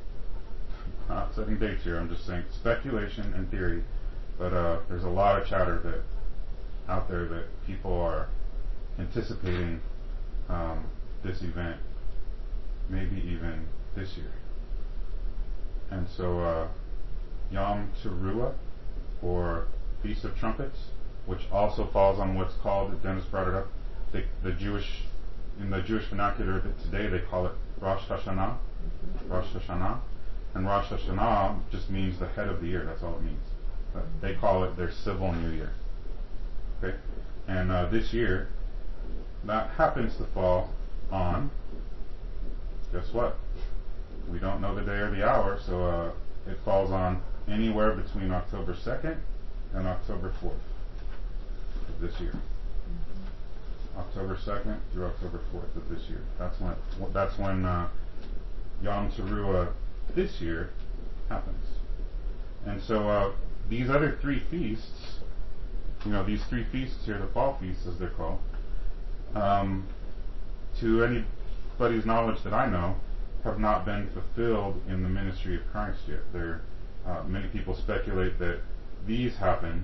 Speaker 1: not setting dates here, I'm just saying speculation and theory, but uh, there's a lot of chatter that out there that people are anticipating um, this event, maybe even this year. And so uh, Yom Teruah, or Feast of Trumpets, which also falls on what's called, as Dennis brought it up, the, the Jewish, in the Jewish vernacular today they call it Rosh Hashanah, Rosh Hashanah, and Rosh Hashanah just means the head of the year, that's all it means. But they call it their civil new year. Okay? And uh, this year, that happens to fall on, guess what? We don't know the day or the hour, so uh, it falls on anywhere between October second and October fourth of this year. Mm-hmm. October second through October fourth of this year. That's when that's when uh, Yom Teruah this year happens. And so uh, these other three feasts, you know, these three feasts here, the fall feasts as they're called, um, to anybody's knowledge that I know, have not been fulfilled in the ministry of Christ yet. There, uh, many people speculate that these happen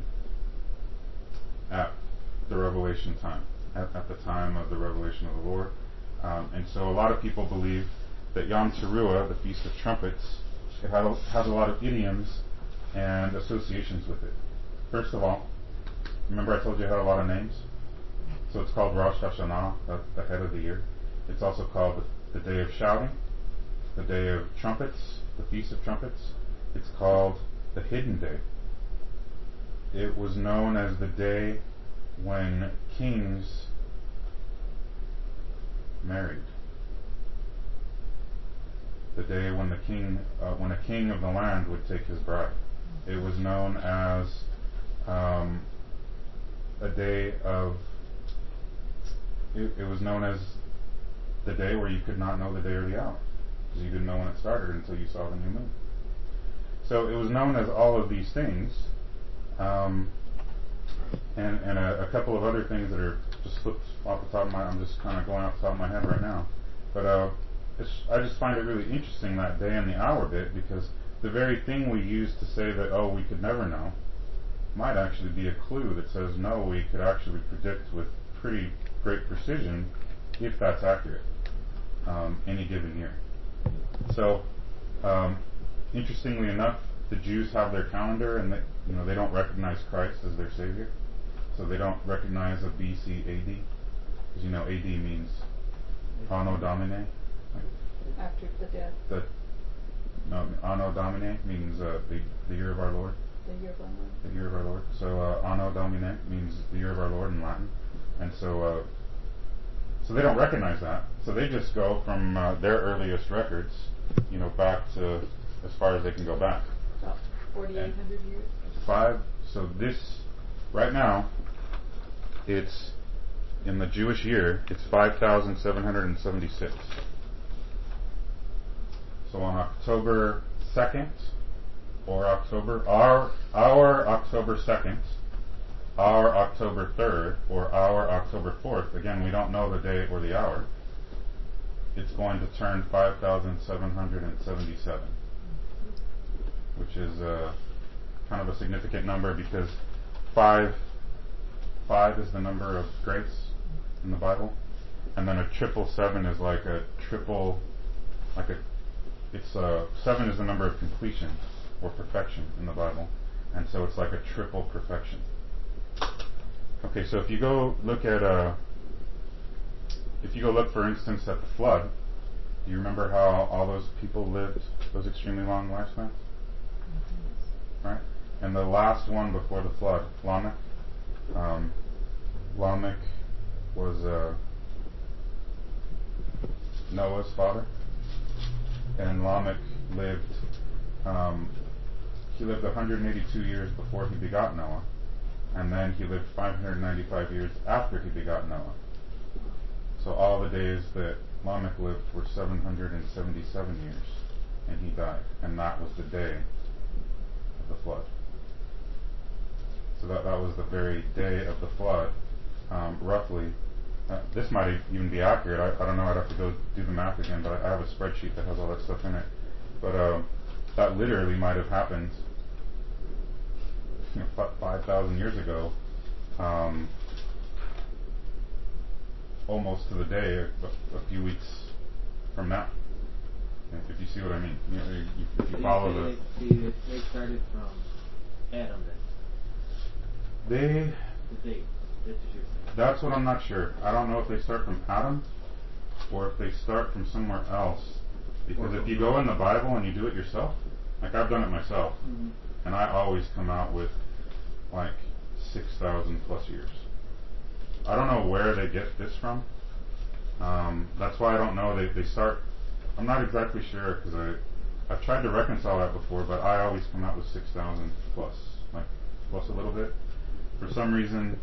Speaker 1: at the revelation time, at, at the time of the revelation of the Lord. Um, and so a lot of people believe that Yom Teruah, the Feast of Trumpets, it had a, has a lot of idioms and associations with it. First of all, remember I told you it had a lot of names? So it's called Rosh Hashanah, the, the head of the year. It's also called the, the Day of Shouting, the Day of Trumpets, the Feast of Trumpets. It's called the Hidden Day. It was known as the day when kings married. The day when the king, uh, when a king of the land would take his bride. It was known as um, a day of, it, it was known as the day where you could not know the day or the hour, because you didn't know when it started until you saw the new moon. So it was known as all of these things, um, and, and a, a couple of other things that are just slipped off the top of my, I'm just kind of going off the top of my head right now. But uh, it's, I just find it really interesting, that day and the hour bit, because the very thing we use to say that, oh, we could never know, might actually be a clue that says, no, we could actually predict with pretty great precision, if that's accurate, um, any given year. So, um, interestingly enough, the Jews have their calendar, and they, you know, they don't recognize Christ as their Savior. So they don't recognize a B C A D, because you know A D means Anno Domini, like
Speaker 3: After the death.
Speaker 1: the No, Anno Domini means uh, the the year of our Lord.
Speaker 3: The year of our Lord.
Speaker 1: The year of our Lord. So uh, Anno Domini means the year of our Lord in Latin, and so uh, so they don't recognize that. So they just go from uh, their earliest records, you know, back to as far as they can go back.
Speaker 3: About forty-eight hundred years.
Speaker 1: Five. So this right now, it's in the Jewish year. It's five thousand seven hundred and seventy-six. So on October second, or October, our, our October second, our October third, or our October fourth, again, we don't know the day or the hour, it's going to turn five thousand seven hundred seventy-seven, which is uh, kind of a significant number because five, five is the number of grace in the Bible, and then a triple seven is like a triple, like a It's uh, seven is the number of completion or perfection in the Bible, and so it's like a triple perfection. Okay, so if you go look at uh, if you go look, for instance, at the flood, do you remember how all those people lived those extremely long lifespans? Mm-hmm. Right, and the last one before the flood, Lamech. Um, Lamech was uh, Noah's father. And Lamech lived, um, he lived one hundred eighty-two years before he begot Noah, and then he lived five hundred ninety-five years after he begot Noah. So all the days that Lamech lived were seven hundred seventy-seven years, and he died, and that was the day of the flood. So that, that was the very day of the flood, um, roughly. Uh, this might even be accurate. I, I don't know. I'd have to go do the math again, but I, I have a spreadsheet that has all that stuff in it. But uh, that literally might have happened, you know, five thousand years ago, um, almost to the day, a, a few weeks from now. If you see what I mean, you know, if you
Speaker 6: So
Speaker 1: follow
Speaker 6: you
Speaker 1: the.
Speaker 6: say they, they started from Adam then.
Speaker 1: They.
Speaker 6: The date. That's what you're saying.
Speaker 1: That's what I'm not sure. I don't know if they start from Adam or if they start from somewhere else. Because if you go in the Bible and you do it yourself, like I've done it myself,
Speaker 6: Mm-hmm.
Speaker 1: and I always come out with like six thousand plus years. I don't know where they get this from. Um, that's why I don't know. They they start. I'm not exactly sure because I I've tried to reconcile that before, but I always come out with six thousand plus, like plus a little bit. For some reason,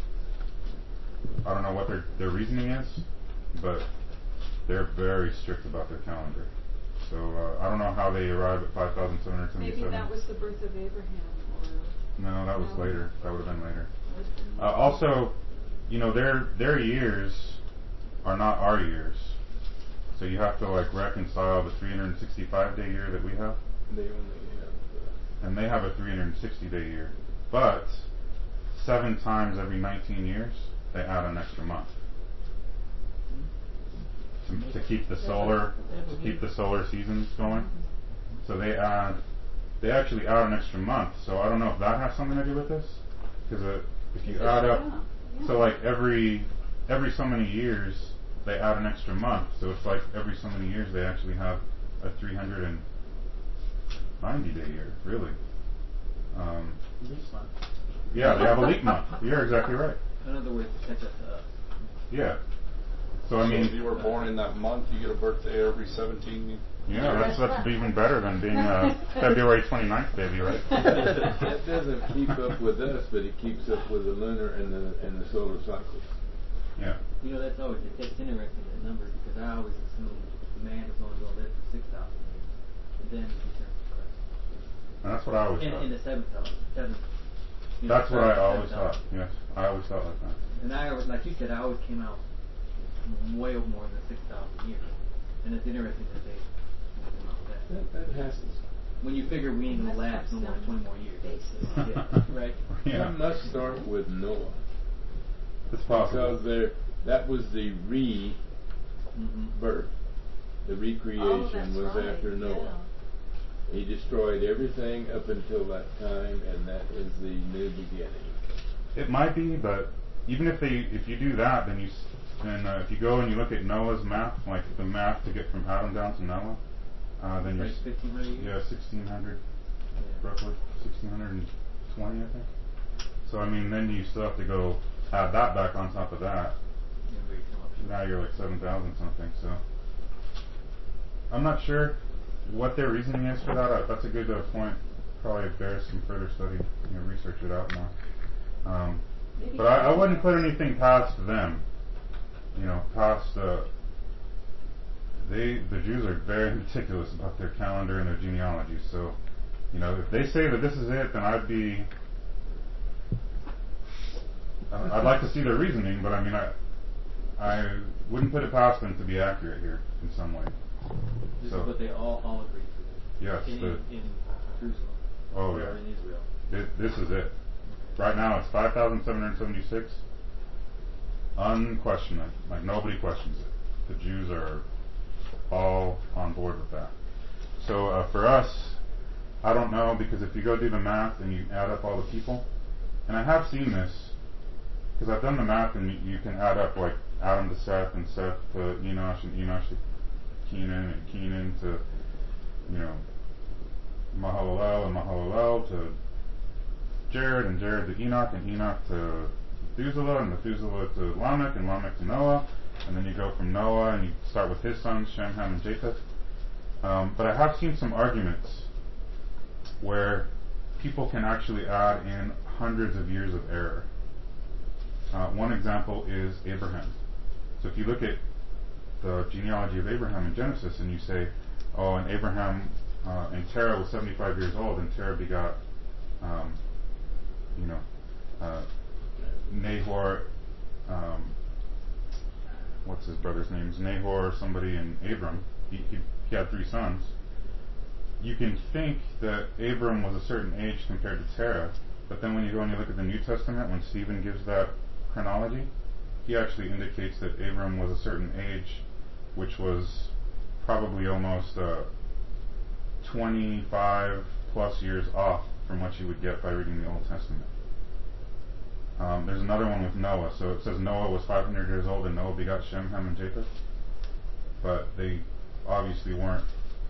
Speaker 1: I don't know what their their reasoning is, but they're very strict about their calendar. So uh, I don't know how they arrive at five thousand seven hundred seventy-seven.
Speaker 3: Maybe that was the birth of Abraham, or
Speaker 1: no, that was
Speaker 3: no.
Speaker 1: later. That would have been later.
Speaker 3: Was it?
Speaker 1: Uh, also, you know, their their years are not our years, so you have to like reconcile the three hundred sixty-five day year that we have,
Speaker 2: They only have. Uh,
Speaker 1: and they have a three hundred sixty day year. But seven times every nineteen years, they add an extra month to, to keep the solar to keep the solar seasons going. So they add they actually add an extra month. So I don't know if that has something to do with this, because uh, if you add up,
Speaker 3: Yeah, yeah.
Speaker 1: so like every every so many years they add an extra month. So it's like every so many years they actually have a three hundred ninety day year, really. Um, yeah, they have a leap month. You're exactly right.
Speaker 6: In other words, catch up to us.
Speaker 1: Yeah. So I
Speaker 2: so
Speaker 1: mean,
Speaker 2: if you were born in that month, you get a birthday every seventeen.
Speaker 1: yeah, that's that's even better than being a February twenty-ninth baby, right?
Speaker 2: That doesn't keep up with us, but it keeps up with the lunar and the and the solar cycles.
Speaker 1: Yeah.
Speaker 6: You know, that's always it's interesting, that number, because I always assume man is only going to live for six thousand years, and then he returns to Christ.
Speaker 1: And that's what I always
Speaker 6: In,
Speaker 1: thought.
Speaker 6: in the seven thousand, seven. You know,
Speaker 1: That's what I
Speaker 6: seven
Speaker 1: always
Speaker 6: thousand.
Speaker 1: thought. Yes, I always thought like that.
Speaker 6: And I always, like you said, I always came out way more than six thousand years, and it's interesting that they came out with that.
Speaker 2: That, that has to.
Speaker 6: When you figure we ain't gonna
Speaker 3: Must
Speaker 6: last
Speaker 3: have
Speaker 6: no more than
Speaker 3: some
Speaker 6: twenty more years.
Speaker 3: basis.
Speaker 6: Yeah, right.
Speaker 1: Yeah.
Speaker 2: That must start with Noah,
Speaker 1: It's possible.
Speaker 2: because there that was the rebirth.
Speaker 6: Mm-hmm.
Speaker 2: The recreation
Speaker 3: Oh, that's
Speaker 2: was
Speaker 3: right,
Speaker 2: after Noah.
Speaker 3: yeah.
Speaker 2: He destroyed everything up until that time, and that is the new beginning.
Speaker 1: It might be, but even if they, if you do that, then you, s- then uh, if you go and you look at Noah's math, like the math to get from Adam down to Noah, uh, then you're
Speaker 6: Like
Speaker 1: s-
Speaker 6: fifteen hundred years?
Speaker 1: yeah, sixteen hundred
Speaker 6: Yeah.
Speaker 1: roughly, sixteen twenty, I think. So I mean, then you still have to go add that back on top of that.
Speaker 6: Yeah, we come up short.
Speaker 1: Now you're like seven thousand something. So I'm not sure what their reasoning is for that. Uh, that's a good uh, point. Probably bears some further study. You know, research it out more. Um,
Speaker 3: Maybe
Speaker 1: but I, I wouldn't put anything past them. You know, past uh, they the Jews are very meticulous about their calendar and their genealogy. So, you know, if they say that this is it, then I'd be. I- I'd like to see their reasoning, but I mean, I I wouldn't put it past them to be accurate here in some way.
Speaker 6: This
Speaker 1: So-
Speaker 6: is what they all, all agree to.
Speaker 1: Yes,
Speaker 6: In,
Speaker 1: the-
Speaker 6: in, in Jerusalem.
Speaker 1: Oh
Speaker 6: or
Speaker 1: yeah.
Speaker 6: in Israel.
Speaker 1: It, this is it. Right now it's five thousand seven hundred seventy-six. Unquestioned. Like nobody questions it. The Jews are all on board with that. So uh, for us, I don't know, because if you go do the math and you add up all the people, and I have seen this, because I've done the math and you, you can add up like Adam to Seth and Seth to Enosh and Enosh to Kenan and Kenan to, you know, Mahalalel and Mahalalel to Jared and Jared to Enoch and Enoch to Methuselah and Methuselah to Lamech and Lamech to Noah, and then you go from Noah and you start with his sons Shem, Ham, and Japheth. Um, but I have seen some arguments where people can actually add in hundreds of years of error. Uh, one example is Abraham. So if you look at the genealogy of Abraham in Genesis and you say, oh, and Abraham uh, and Terah was seventy-five years old, and Terah begot, um, you know, uh, Nahor, um, what's his brother's name? It's Nahor, somebody, and Abram. He, he, he had three sons. You can think that Abram was a certain age compared to Terah, but then when you go and you look at the New Testament, when Stephen gives that chronology, he actually indicates that Abram was a certain age, which was probably almost uh, twenty-five plus years off from what you would get by reading the Old Testament. Um, there's another one with Noah. So it says Noah was five hundred years old and Noah begot Shem, Ham, and Japheth. But they obviously weren't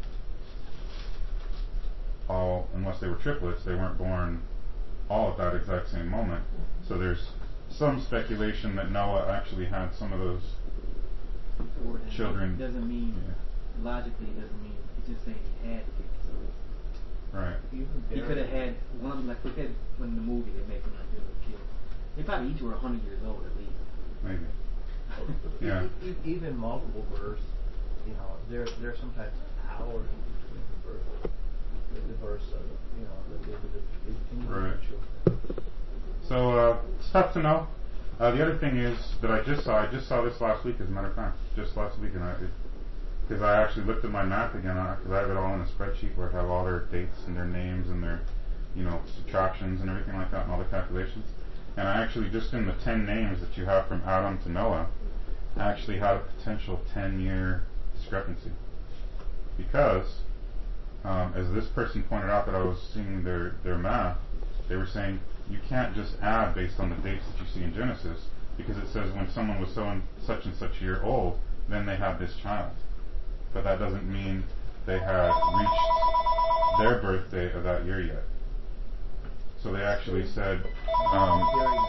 Speaker 1: all, unless they were triplets, they weren't born all at that exact same moment. So there's some speculation that Noah actually had some of those
Speaker 6: Before that.
Speaker 1: children.
Speaker 6: Doesn't mean,
Speaker 1: Yeah.
Speaker 6: logically, it doesn't mean, it's just saying he had to be. So
Speaker 1: Right.
Speaker 4: Even
Speaker 6: he could have had one, like they said in the movie, they make him like do a kid. They probably each were one hundred years old at least.
Speaker 1: Maybe.
Speaker 4: E-
Speaker 1: Yeah.
Speaker 4: e- e- even multiple births, you know, there there are sometimes hours in between the birth, the, the births of, you know, the, the, the, the individual
Speaker 1: Right.
Speaker 4: children.
Speaker 1: So uh, it's tough to know. Uh, the other thing is that I just saw, I just saw this last week, as a matter of fact, just last week, and I, because I actually looked at my math again, because I have it all in a spreadsheet where I have all their dates and their names and their, you know, subtractions and everything like that, and all the calculations. And I actually, just in the ten names that you have from Adam to Noah, I actually had a potential ten-year discrepancy. Because, um, as this person pointed out that I was seeing their, their math, they were saying, you can't just add based on the dates that you see in Genesis, because it says when someone was so and such and such a year old, then they had this child. But that doesn't mean they had reached their birthday of that year yet. So they actually said, um,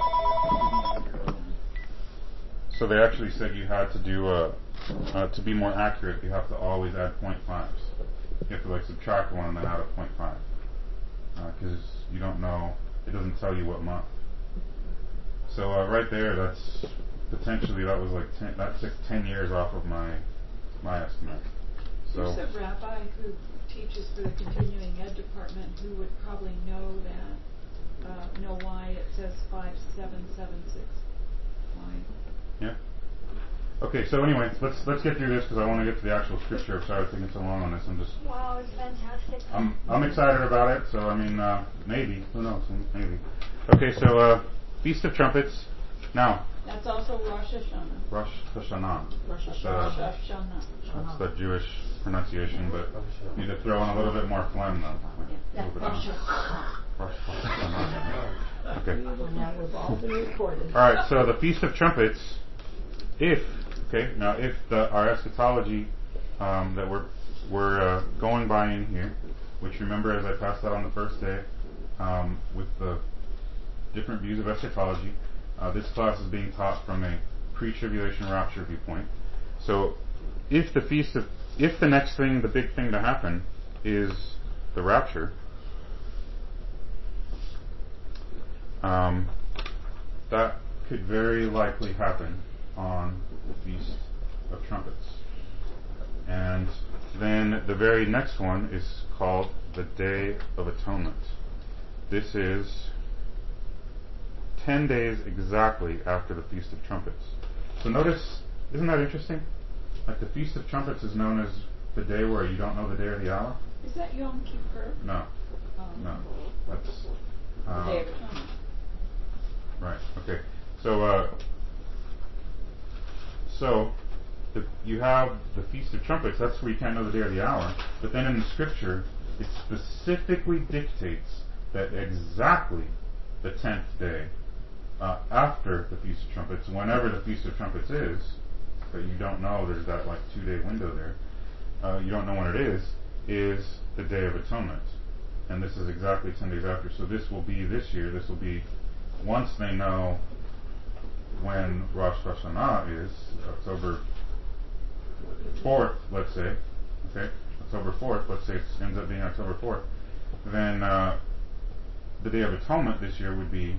Speaker 1: so they actually said you had to do a, uh, to be more accurate, you have to always add point fives. You have to like subtract one and then add a point five, because uh, you don't know. It doesn't tell you what month. So uh, right there, that's potentially that was like ten, that took ten years off of my my estimate. So
Speaker 3: There's a rabbi who teaches for the continuing ed department who would probably know that, uh, know why it says five seven seven six. Why?
Speaker 1: yeah. Okay, so anyway, let's let's get through this because I want to get to the actual scripture. I'm sorry for taking so long on this. I'm just
Speaker 7: Wow, it's fantastic.
Speaker 1: I'm I'm excited about it. So I mean, uh, maybe who knows? Maybe. Okay, so uh, Feast of Trumpets. Now,
Speaker 3: That's also Rosh Hashanah.
Speaker 1: Rosh Hashanah.
Speaker 5: Rosh
Speaker 1: That's,
Speaker 5: Hashanah.
Speaker 1: uh,
Speaker 3: Rosh Hashanah.
Speaker 1: That's the Jewish pronunciation, but need to throw in a little bit more phlegm though. A little bit more. Rosh Hashanah. Okay.
Speaker 5: And that was all been recorded.
Speaker 1: All right. So the Feast of Trumpets. If okay, now if the our eschatology um, that we're we're uh, going by in here, which remember as I passed out on the first day, um, with the different views of eschatology, uh, this class is being taught from a pre-tribulation rapture viewpoint. So, if the feast of, if the next thing, the big thing to happen, is the rapture, um, that could very likely happen on the Feast of Trumpets. And then the very next one is called the Day of Atonement. This is ten days exactly after the Feast of Trumpets. So notice, isn't that interesting? Like the Feast of Trumpets is known as the day where you don't know the day or the hour.
Speaker 3: Is that Yom Kippur?
Speaker 1: No,
Speaker 3: Oh.
Speaker 1: no, that's
Speaker 3: The
Speaker 1: um,
Speaker 3: Day of Atonement.
Speaker 1: right. Okay, so uh, so the, you have the Feast of Trumpets. That's where you can't know the day or the hour. But then in the Scripture, it specifically dictates that exactly the tenth day uh, after the Feast of Trumpets, whenever the Feast of Trumpets is, but you don't know, there's that like two day window there, uh, you don't know when it is, is the Day of Atonement. And this is exactly ten days after. So this will be this year, this will be, once they know when Rosh Hashanah is, October fourth, let's say, okay, October fourth, let's say it ends up being October fourth, then uh, the Day of Atonement this year would be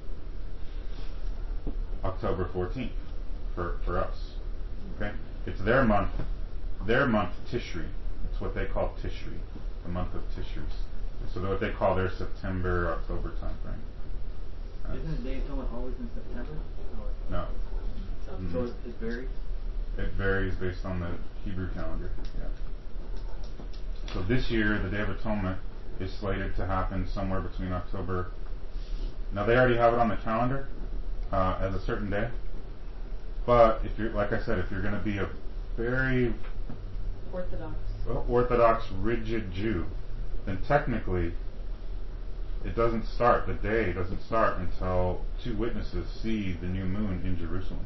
Speaker 1: October fourteenth for, for us. Okay? It's their month, their month Tishri. It's what they call Tishri, the month of Tishri. So what they call their September, October time frame. That's-
Speaker 6: Isn't the Day of Atonement always in September? Or-
Speaker 1: No.
Speaker 6: So
Speaker 1: Mhm.
Speaker 6: it, it varies?
Speaker 1: It varies based on the Hebrew calendar. Yeah. So this year, the Day of Atonement is slated to happen somewhere between October. Now they already have it on the calendar uh, as a certain day. But if you're, like I said, if you're going to be a very
Speaker 3: Orthodox.
Speaker 1: Orthodox, rigid Jew, then technically it doesn't start. The day doesn't start until two witnesses see the new moon in Jerusalem.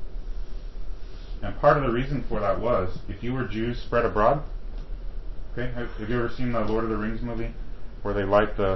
Speaker 1: And part of the reason for that was, if you were Jews spread abroad, okay, have, have you ever seen the Lord of the Rings movie, where they light the,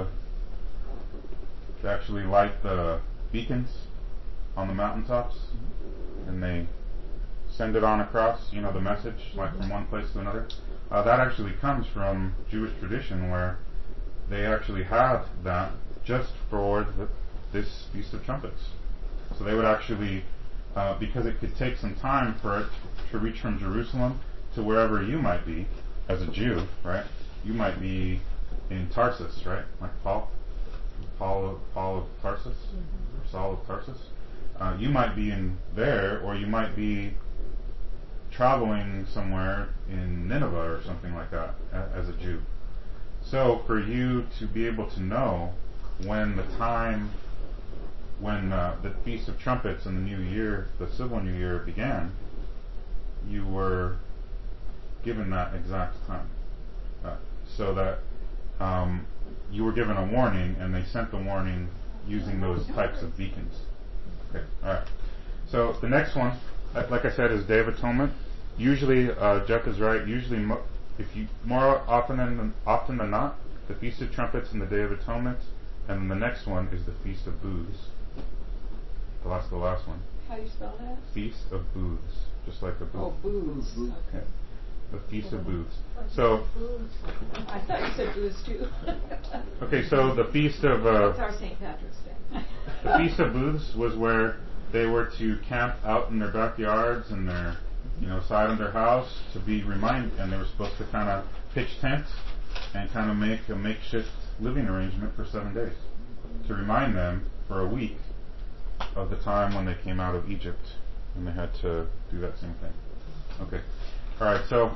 Speaker 1: they actually light the beacons on the mountaintops, and they send it on across, you know, the message, like from one place to another? Uh, that actually comes from Jewish tradition, where they actually had that just for the, this Feast of Trumpets. So they would actually, uh, because it could take some time for it to reach from Jerusalem to wherever you might be as a Jew, right? You might be in Tarsus, right? Like Paul, Paul, Paul of Tarsus, or Saul of Tarsus. Uh, you might be in there, or you might be traveling somewhere in Nineveh or something like that a, as a Jew. So for you to be able to know when the time, when uh, the Feast of Trumpets and the New Year, the civil New Year began, you were given that exact time. Uh, so that um, you were given a warning, and they sent the warning using those types of beacons. Okay, alright. So the next one, like I said, is Day of Atonement. Usually, uh, Jeff is right, usually mo- if you more often than often than not, the Feast of Trumpets and the Day of Atonement, and then the next one is the Feast of Booths. The last, the last one.
Speaker 3: How do you spell that?
Speaker 1: Feast of Booths, just like the booth.
Speaker 3: Oh, booths. Okay.
Speaker 1: The Feast of Booths. So,
Speaker 3: I thought you said booths too.
Speaker 1: okay, so the Feast of uh,
Speaker 3: That's our Saint Patrick's Day.
Speaker 1: the Feast of Booths was where they were to camp out in their backyards and their, you know, side of their house to be reminded, and they were supposed to kind of pitch tents and kind of make a makeshift living arrangement for seven days to remind them for a week of the time when they came out of Egypt and they had to do that same thing. Okay. Alright, so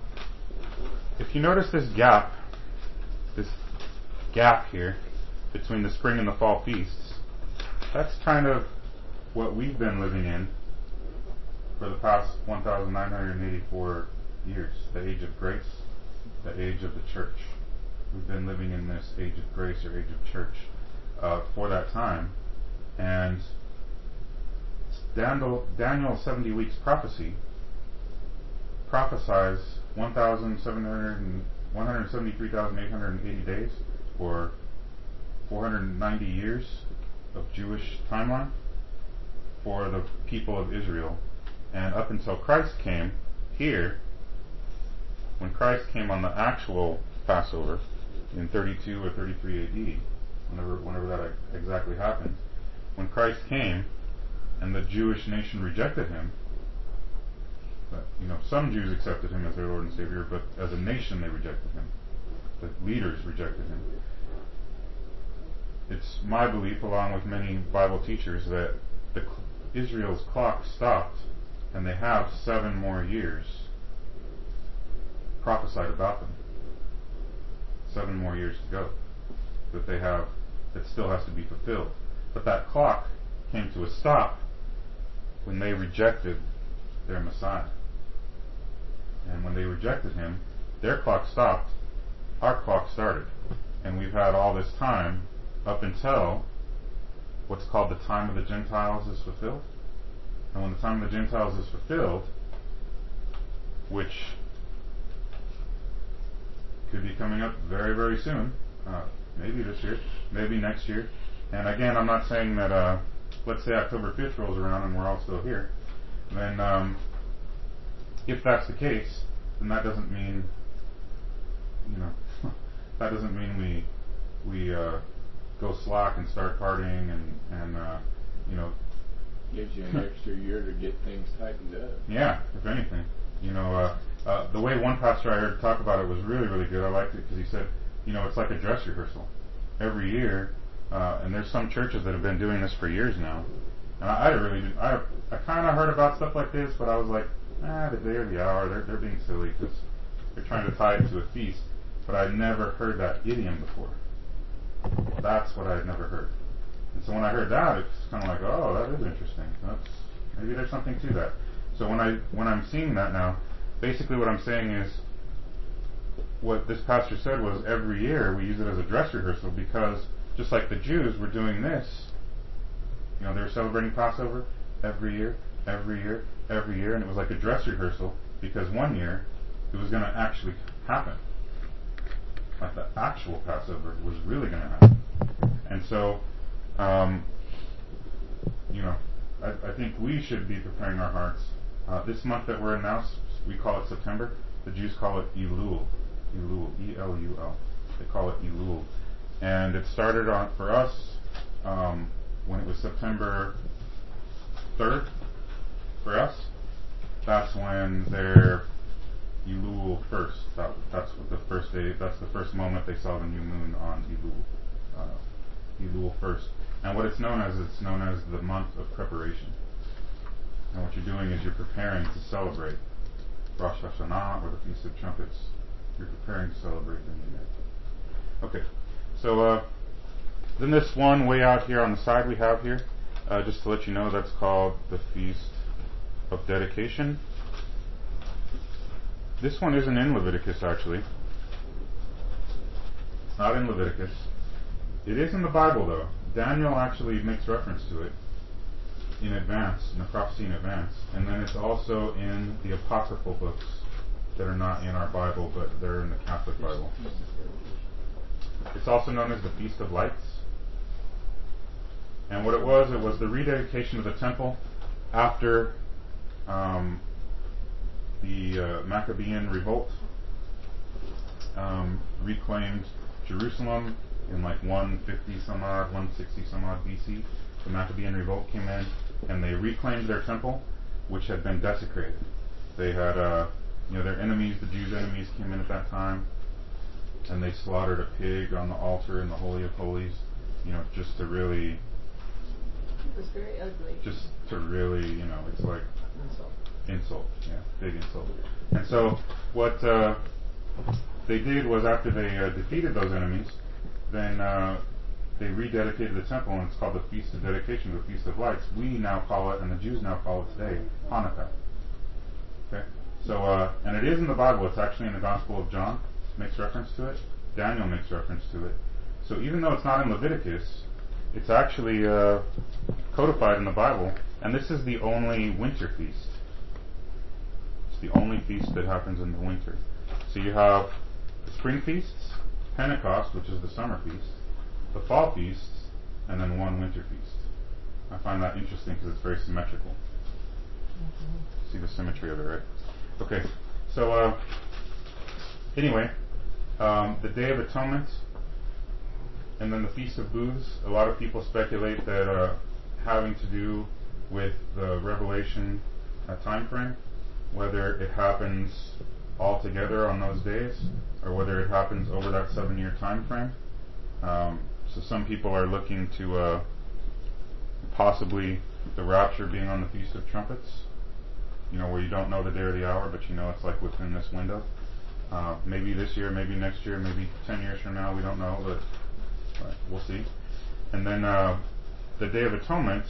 Speaker 1: if you notice this gap, this gap here between the spring and the fall feasts, that's kind of what we've been living in for the past one thousand nine hundred eighty-four years, the age of grace, the age of the church. We've been living in this age of grace or age of church uh, for that time. And Daniel, Daniel's seventy weeks prophecy prophesies one thousand seven hundred and one hundred seventy-three thousand eight hundred eighty days, or four hundred ninety years of Jewish timeline for the people of Israel. And up until Christ came here, when Christ came on the actual Passover in thirty-two or thirty-three A D, whenever whenever that exactly happened, when Christ came and the Jewish nation rejected him, but, you know, some Jews accepted him as their Lord and Savior, but as a nation they rejected him. The leaders rejected him. It's my belief, along with many Bible teachers, that the, Israel's clock stopped, and they have seven more years prophesied about them. Seven more years to go that they have, that still has to be fulfilled. But that clock came to a stop when they rejected their Messiah. And when they rejected him, their clock stopped, our clock started. And we've had all this time up until what's called the time of the Gentiles is fulfilled. And when the time of the Gentiles is fulfilled, which could be coming up very, very soon, uh, maybe this year, maybe next year. And again, I'm not saying that, uh, let's say October fifth rolls around and we're all still here. Then, um, if that's the case, then that doesn't mean, you know, that doesn't mean we we uh, go slack and start partying and and uh, you know,
Speaker 2: Gives you an extra year to get things tightened up.
Speaker 1: yeah, if anything, you know, uh, uh, the way one pastor I heard talk about it was really, really good. I liked it because he said, you know, it's like a dress rehearsal every year, uh, and there's some churches that have been doing this for years now. And I, I really, did, I I kind of heard about stuff like this, but I was like, ah, the day or the hour, they're they're being silly because they're trying to tie it to a feast. But I'd never heard that idiom before. That's what I had never heard. And so when I heard that, it's kind of like, oh, that is interesting. That's, maybe there's something to that. So when I when I'm seeing that now, basically what I'm saying is, what this pastor said was every year we use it as a dress rehearsal because just like the Jews were doing this, you know, they were celebrating Passover every year, every year, every year, and it was like a dress rehearsal because one year it was going to actually happen. Like the actual Passover was really going to happen. And so, um, you know, I, I think we should be preparing our hearts. Uh, this month that we're in now, we call it September. The Jews call it Elul. Elul, E L U L. They call it Elul. And it started on for us um, when it was September third for us. That's when their Elul first. That, that's what the first day. That's the first moment they saw the new moon on Elul. Uh, Elul first. And what it's known as, it's known as the month of preparation. And what you're doing is you're preparing to celebrate Rosh Hashanah or the Feast of Trumpets. You're preparing to celebrate the new year. Okay, so uh, then this one way out here on the side we have here, uh, just to let you know, that's called the Feast of Dedication. This one isn't in Leviticus, actually. It's not in Leviticus. It is in the Bible, though. Daniel actually makes reference to it in advance, in the prophecy in advance. And then it's also in the apocryphal books that are not in our Bible, but they're in the Catholic Bible. It's also known as the Feast of Lights. And what it was, it was the rededication of the temple after um, the uh, Maccabean revolt um, reclaimed Jerusalem in like one fifty some odd, one sixty some odd B C. The Maccabean revolt came in and they reclaimed their temple, which had been desecrated. They had, uh, you know, their enemies, the Jews' enemies, came in at that time, and they slaughtered a pig on the altar in the Holy of Holies, you know, just to really,
Speaker 5: It was very ugly.
Speaker 1: just to really, you know, it's like
Speaker 5: Insult.
Speaker 1: insult, yeah, big insult. And so what uh, they did was after they uh, defeated those enemies, then uh, they rededicated the temple, and it's called the Feast of Dedication, the Feast of Lights. We now call it, and the Jews now call it today, Hanukkah. Okay, so uh, and it is in the Bible. It's actually in the Gospel of John. It makes reference to it. Daniel makes reference to it. So even though it's not in Leviticus, it's actually uh, codified in the Bible, and this is the only winter feast. It's the only feast that happens in the winter. So you have the spring feasts, Pentecost, which is the summer feast, the fall feasts, and then one winter feast. I find that interesting because it's very symmetrical. Mm-hmm. See the symmetry of it, right? Okay, so uh, anyway, um, the Day of Atonement, and then the Feast of Booths. A lot of people speculate that uh, having to do with the Revelation uh, time frame, whether it happens all together on those days, or whether it happens over that seven-year time frame. Um, so some people are looking to uh, possibly the rapture being on the Feast of Trumpets, you know, where you don't know the day or the hour, but you know it's like within this window. Uh, maybe this year, maybe next year, maybe ten years from now, we don't know, but, but we'll see. And then uh, the Day of Atonement,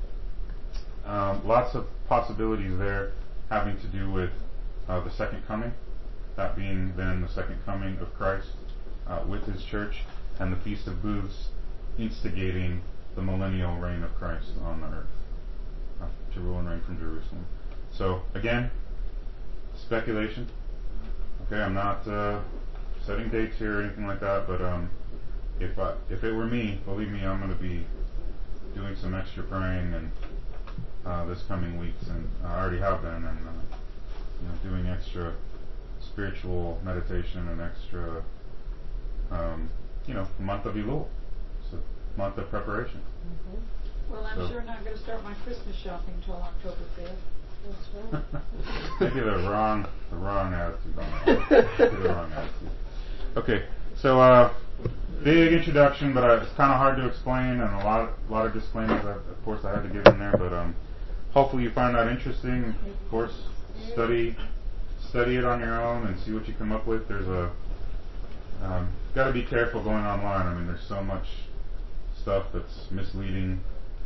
Speaker 1: um, lots of possibilities there having to do with uh, the second coming, that being then the second coming of Christ uh, with his church, and the Feast of Booths instigating the millennial reign of Christ on the earth, uh, to rule and reign from Jerusalem. So again, speculation. Okay, I'm not uh, setting dates here or anything like that, but um, if I, if it were me, believe me, I'm going to be doing some extra praying and uh, this coming weeks, and I already have been, and uh, you know, doing extra spiritual meditation and extra, um, you know, month of Elul. It's a month of preparation.
Speaker 3: Mm-hmm. Well, I'm
Speaker 1: So.
Speaker 3: sure not going to start my Christmas shopping till October fifth. That's right.
Speaker 1: Maybe the wrong, the wrong attitude on that. Maybe the wrong attitude. Okay, so uh, big introduction, but uh, it's kind of hard to explain, and a lot, a lot of disclaimers. I, of course, I had to give in there, but um, hopefully you find that interesting. Of course, study, study it on your own and see what you come up with. There's a, um, got to be careful going online. I mean, there's so much stuff that's misleading.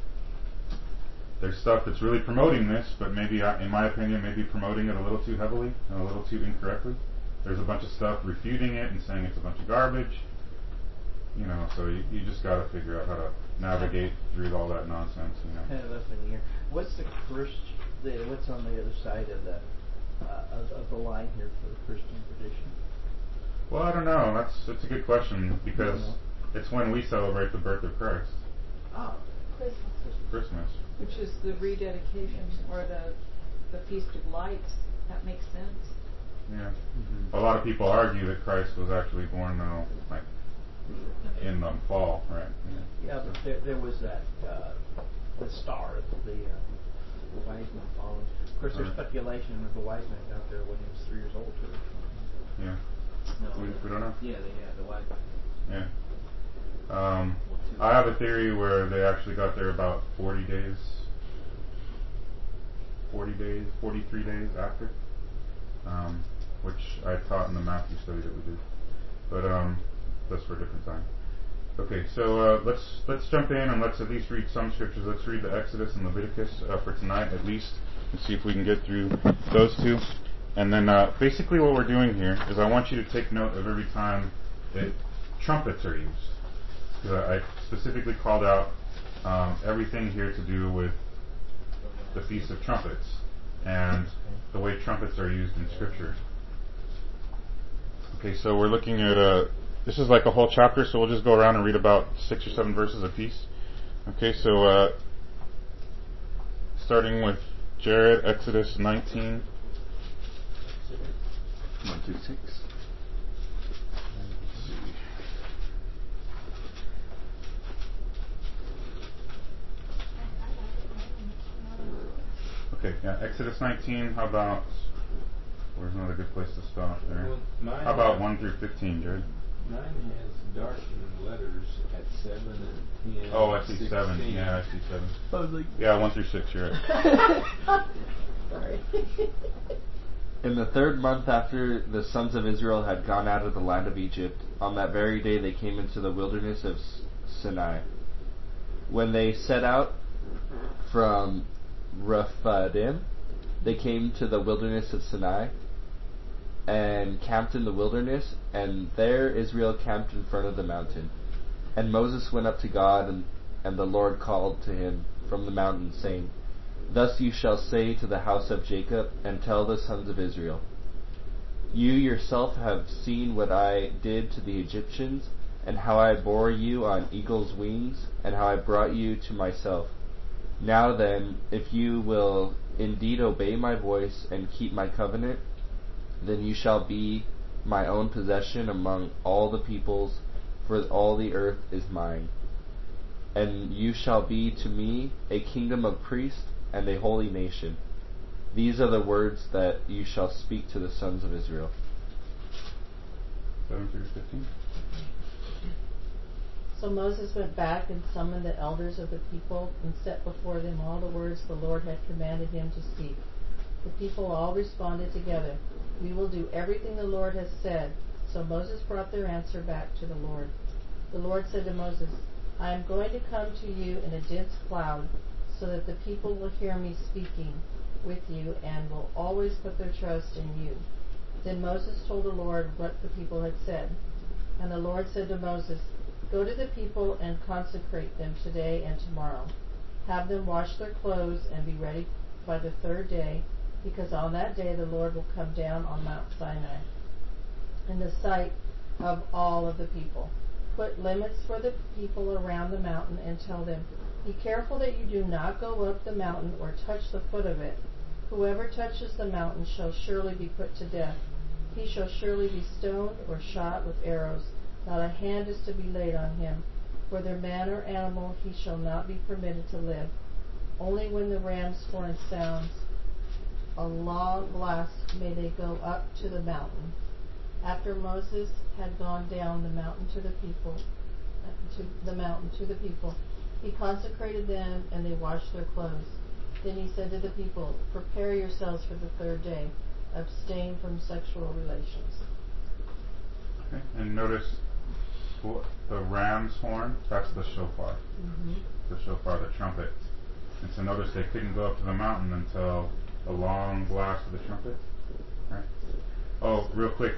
Speaker 1: There's stuff that's really promoting this, but maybe, in my opinion, maybe promoting it a little too heavily and a little too incorrectly. There's a bunch of stuff refuting it and saying it's a bunch of garbage. You know, so you, you just got to figure out how to navigate through all that nonsense. You know.
Speaker 4: Kind of up in the air. What's the Christ, the what's on the other side of the uh, of, of the line here for the Christian tradition?
Speaker 1: Well, I don't know. That's that's a good question because it's when we celebrate the birth of Christ.
Speaker 4: Oh,
Speaker 3: Christmas.
Speaker 1: Christmas.
Speaker 3: Which is the rededication or the the Feast of Lights. That makes sense.
Speaker 1: Yeah.
Speaker 4: Mm-hmm.
Speaker 1: A lot of people argue that Christ was actually born though, like in the fall, right? Yeah,
Speaker 4: yeah but there, there was that uh, the star, the, uh, the wise man followed. Of course, there's
Speaker 1: Right.
Speaker 4: speculation of the wise man out there when he was three years old too.
Speaker 1: Yeah.
Speaker 6: No,
Speaker 1: We, we don't know.
Speaker 6: Yeah, they, yeah, the white.
Speaker 1: Yeah. Um, I have a theory where they actually got there about forty days, forty days, forty-three days after, um, which I taught in the Matthew study that we did. But um, that's for a different time. Okay, so uh, let's let's jump in and let's at least read some scriptures. Let's read the Exodus and Leviticus uh, for tonight at least, and see if we can get through those two. And then uh, basically what we're doing here is I want you to take note of every time that trumpets are used. Because I specifically called out um, everything here to do with the Feast of Trumpets and the way trumpets are used in Scripture. Okay, so we're looking at a, this is like a whole chapter, so we'll just go around and read about six or seven verses a piece. Okay, so uh, starting with Jared, Exodus nineteen. one through six. Let's see. Okay, yeah, Exodus nineteen, how about, where's another good place to stop there?
Speaker 2: Well, mine
Speaker 1: How about
Speaker 2: has-
Speaker 1: one through fifteen, Jared?
Speaker 2: Mine has darkened letters at seven and ten.
Speaker 1: Oh, I see
Speaker 2: sixteen.
Speaker 1: seven. Yeah, I see seven.
Speaker 4: I was like,
Speaker 1: Yeah, one through six, you're right.
Speaker 3: Sorry.
Speaker 7: In the third month after the sons of Israel had gone out of the land of Egypt, on that very day they came into the wilderness of Sinai. When they set out from Rephidim, they came to the wilderness of Sinai and camped in the wilderness, and there Israel camped in front of the mountain. And Moses went up to God, and, and the Lord called to him from the mountain, saying, Thus you shall say to the house of Jacob, and tell the sons of Israel, You yourself have seen what I did to the Egyptians, and how I bore you on eagle's wings, and how I brought you to myself. Now then, if you will indeed obey my voice and keep my covenant, then you shall be my own possession among all the peoples, for all the earth is mine. And you shall be to me a kingdom of priests and a holy nation. These are the words that you shall speak to the sons of Israel.
Speaker 1: seven through fifteen.
Speaker 5: So Moses went back and summoned the elders of the people and set before them all the words the Lord had commanded him to speak. The people all responded together, We will do everything the Lord has said. So Moses brought their answer back to the Lord. The Lord said to Moses, I am going to come to you in a dense cloud, so that the people will hear me speaking with you and will always put their trust in you. Then Moses told the Lord what the people had said. And the Lord said to Moses, Go to the people and consecrate them today and tomorrow. Have them wash their clothes and be ready by the third day, because on that day the Lord will come down on Mount Sinai in the sight of all of the people. Put limits for the people around the mountain and tell them, Be careful that you do not go up the mountain or touch the foot of it. Whoever touches the mountain shall surely be put to death. He shall surely be stoned or shot with arrows. Not a hand is to be laid on him. Whether man or animal, he shall not be permitted to live. Only when the ram's horn sounds a long blast may they go up to the mountain. After Moses had gone down the mountain to the people, to the mountain to the people, he consecrated them, and they washed their clothes. Then he said to the people, Prepare yourselves for the third day. Abstain from sexual relations.
Speaker 1: Okay. And notice the ram's horn, that's the shofar.
Speaker 5: Mm-hmm.
Speaker 1: The shofar, the trumpet. And so notice they couldn't go up to the mountain until the long blast of the trumpet. Right? Oh, real quick.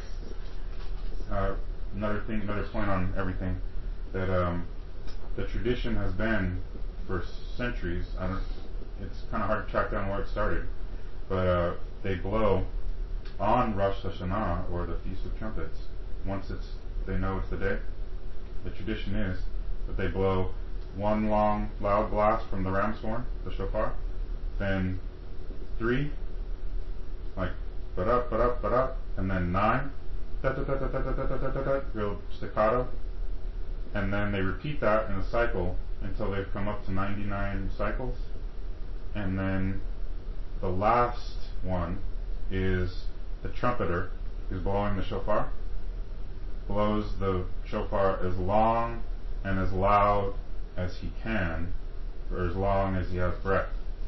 Speaker 1: Uh, another thing, another point on everything, that um, the tradition has been for centuries. I don't. It's kind of hard to track down where it started, but uh, they blow on Rosh Hashanah, or the Feast of Trumpets. Once it's they know it's the day, the tradition is that they blow one long loud blast from the ram's horn, the shofar, then three, like but up, but up, but up, and then nine, da da da da da da da da da da, real staccato, and then they repeat that in a cycle until they've come up to ninety-nine cycles, and then the last one is the trumpeter who's blowing the shofar, blows the shofar as long and as loud as he can, for as long as he has breath.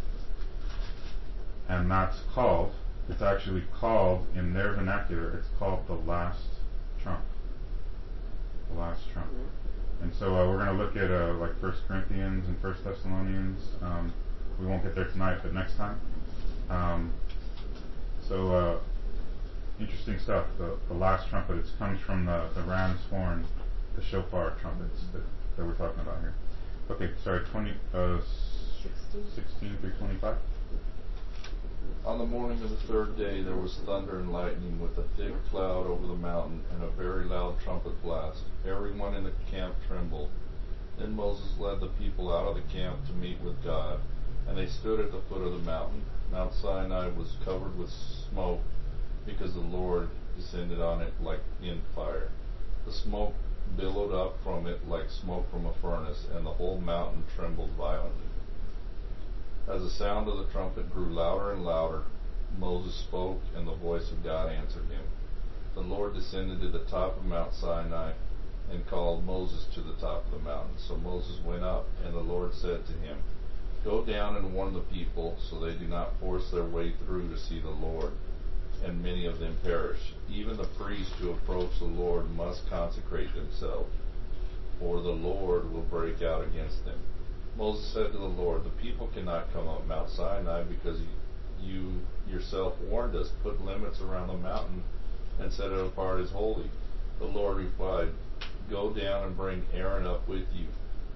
Speaker 1: And that's called, it's actually called, in their vernacular, it's called the last trump. The last trump. And so uh, we're going to look at uh, like First Corinthians and First Thessalonians. Um, we won't get there tonight, but next time. Um, so uh, interesting stuff. The, the last trumpet, it comes from the, the ram's horn, the shofar trumpets that, that we're talking about here. Okay, sorry, twenty, uh, sixteen through twenty-five.
Speaker 8: On the morning of the third day there was thunder and lightning with a thick cloud over the mountain and a very loud trumpet blast. Everyone in the camp trembled. Then Moses led the people out of the camp to meet with God, and they stood at the foot of the mountain. Mount Sinai was covered with smoke because the Lord descended on it like in fire. The smoke billowed up from it like smoke from a furnace, and the whole mountain trembled violently. As the sound of the trumpet grew louder and louder, Moses spoke, and the voice of God answered him. The Lord descended to the top of Mount Sinai and called Moses to the top of the mountain. So Moses went up, and the Lord said to him, Go down and warn the people, so they do not force their way through to see the Lord, and many of them perish. Even the priests who approach the Lord must consecrate themselves, or the Lord will break out against them. Moses said to the Lord, The people cannot come up Mount Sinai because you yourself warned us, put limits around the mountain and set it apart as holy. The Lord replied, Go down and bring Aaron up with you.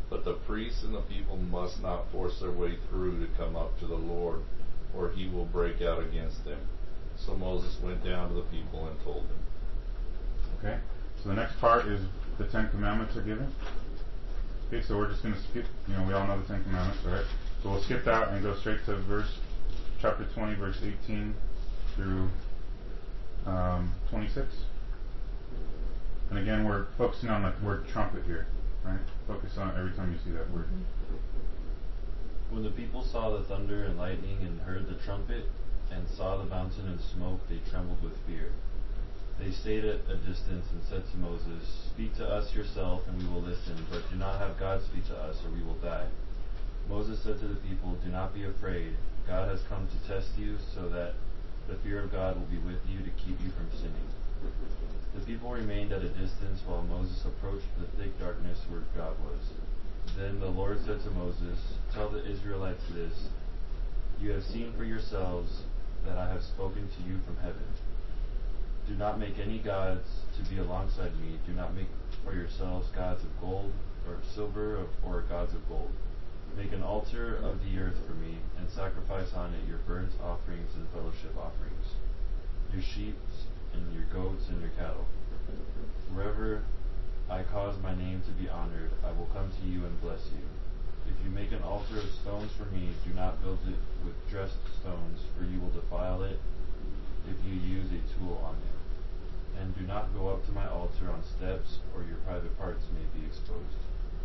Speaker 8: But the priests and the people must not force their way through to come up to the Lord, or he will break out against them. So Moses went down to the people and told them.
Speaker 1: Okay, so the next part is the Ten Commandments are given. Okay, so we're just going to skip, you know, we all know the Ten Commandments, right? So we'll skip that and go straight to verse, chapter twenty, verse eighteen through um, twenty-six. And again, we're focusing on the word trumpet here, right? Focus on it every time you see that word.
Speaker 9: When the people saw the thunder and lightning and heard the trumpet and saw the mountain and smoke, they trembled with fear. They stayed at a distance and said to Moses, "Speak to us yourself, and we will listen, but do not have God speak to us, or we will die." Moses said to the people, "Do not be afraid. God has come to test you, so that the fear of God will be with you to keep you from sinning." The people remained at a distance while Moses approached the thick darkness where God was. Then the Lord said to Moses, "Tell the Israelites this: You have seen for yourselves that I have spoken to you from heaven. Do not make any gods to be alongside me. Do not make for yourselves gods of gold or of silver or gods of gold. Make an altar of the earth for me, and sacrifice on it your burnt offerings and fellowship offerings, your sheep and your goats and your cattle. Wherever I cause my name to be honored, I will come to you and bless you. If you make an altar of stones for me, do not build it with dressed stones, for you will defile it if you use a tool on it. And do not go up to my altar on steps, or your private parts may be exposed."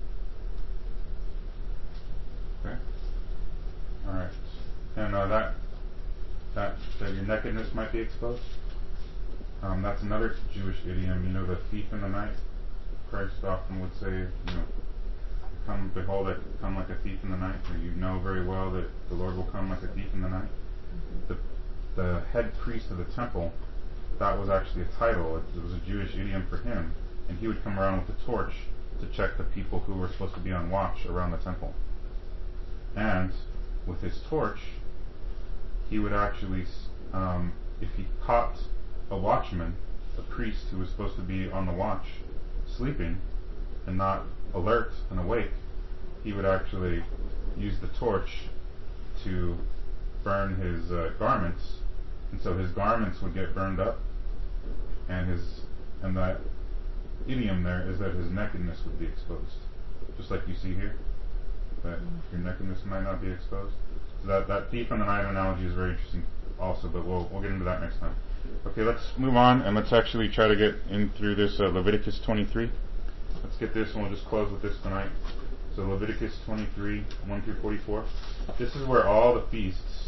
Speaker 1: Okay. All right. And uh, that that that your nakedness might be exposed. Um, that's another Jewish idiom. You know, the thief in the night. Christ often would say, you know, "Come, behold, I come like a thief in the night." Or you know very well that the Lord will come like a thief in the night. The the head priest of the temple, that was actually a title. It, it was a Jewish idiom for him, and he would come around with a torch to check the people who were supposed to be on watch around the temple. And with his torch, he would actually, um, if he caught a watchman, a priest who was supposed to be on the watch, sleeping and not alert and awake, he would actually use the torch to burn his uh, garments, and so his garments would get burned up, and his and that idiom there is that his nakedness would be exposed, just like you see here, that your nakedness might not be exposed. So that that thief in the night analogy is very interesting, also, but we'll we'll get into that next time. Okay, let's move on and let's actually try to get in through this uh, Leviticus twenty-three. Let's get this, and we'll just close with this tonight. So Leviticus twenty-three, one through forty-four. This is where all the feasts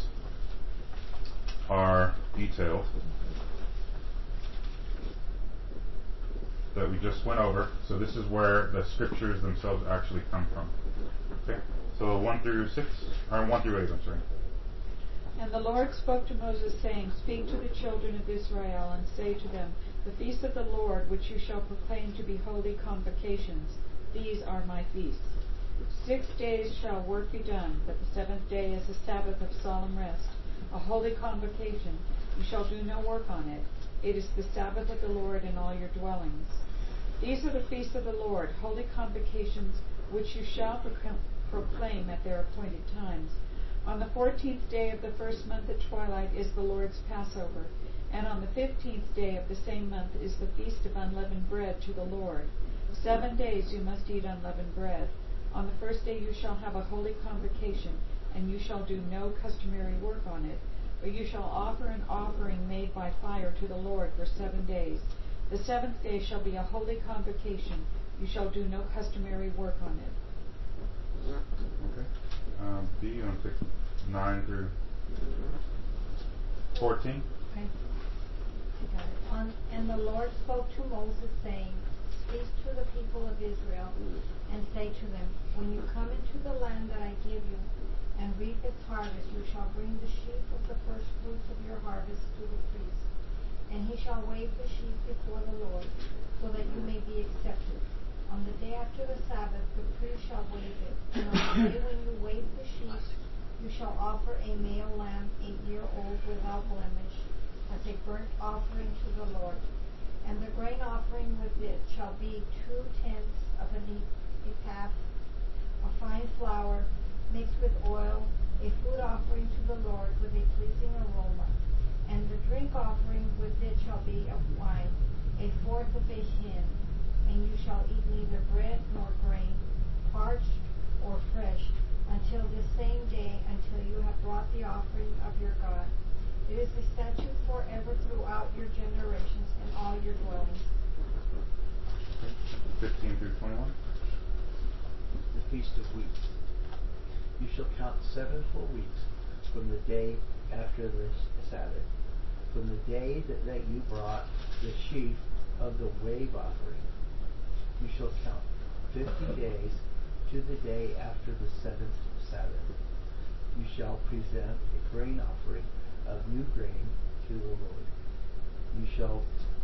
Speaker 1: are detailed that we just went over. So this is where the scriptures themselves actually come from. Okay, so one through six, or one through eight, I'm sorry.
Speaker 3: And the Lord spoke to Moses, saying, "Speak to the children of Israel, and say to them, The feasts of the Lord, which you shall proclaim to be holy convocations, these are my feasts. Six days shall work be done, but the seventh day is a Sabbath of solemn rest, a holy convocation. You shall do no work on it. It is the Sabbath of the Lord in all your dwellings. These are the feasts of the Lord, holy convocations, which you shall proclaim at their appointed times. On the fourteenth day of the first month at twilight is the Lord's Passover, and on the fifteenth day of the same month is the feast of unleavened bread to the Lord. Seven days you must eat unleavened bread. On the first day you shall have a holy convocation, and you shall do no customary work on it, but you shall offer an offering made by fire to the Lord for seven days. The seventh day shall be a holy convocation. You shall do no customary work on it."
Speaker 1: Okay. Um, B, you want to take nine through fourteen?
Speaker 10: Okay. I got it. On, and the Lord spoke to Moses, saying, "Speak to the people of Israel, and say to them, When you come into the land that I give you, and reap its harvest, you shall bring the sheaf of the first fruits of your harvest to the priest. And he shall wave the sheaf before the Lord, so that you may be accepted. On the day after the Sabbath, the priest shall wave it. And on the day when you wave the sheaf, you shall offer a male lamb, eight year old, without blemish, as a burnt offering to the Lord. And the grain offering with it shall be two tenths of an ephah a fine flour mixed with oil, a food offering to the Lord with a pleasing aroma. And the drink offering with it shall be of wine, a fourth of a hin. And you shall eat neither bread nor grain, parched or fresh, until this same day, until you have brought the offering of your God. It is a statute forever throughout your generations in all your dwellings.
Speaker 1: Fifteen through twenty-one.
Speaker 4: The Feast of Weeks. You shall count seven full weeks from the day after the Sabbath, from the day that, that you brought the sheaf of the wave offering. You shall count fifty days to the day after the seventh Sabbath. You shall present a grain offering of new grain to the Lord. You shall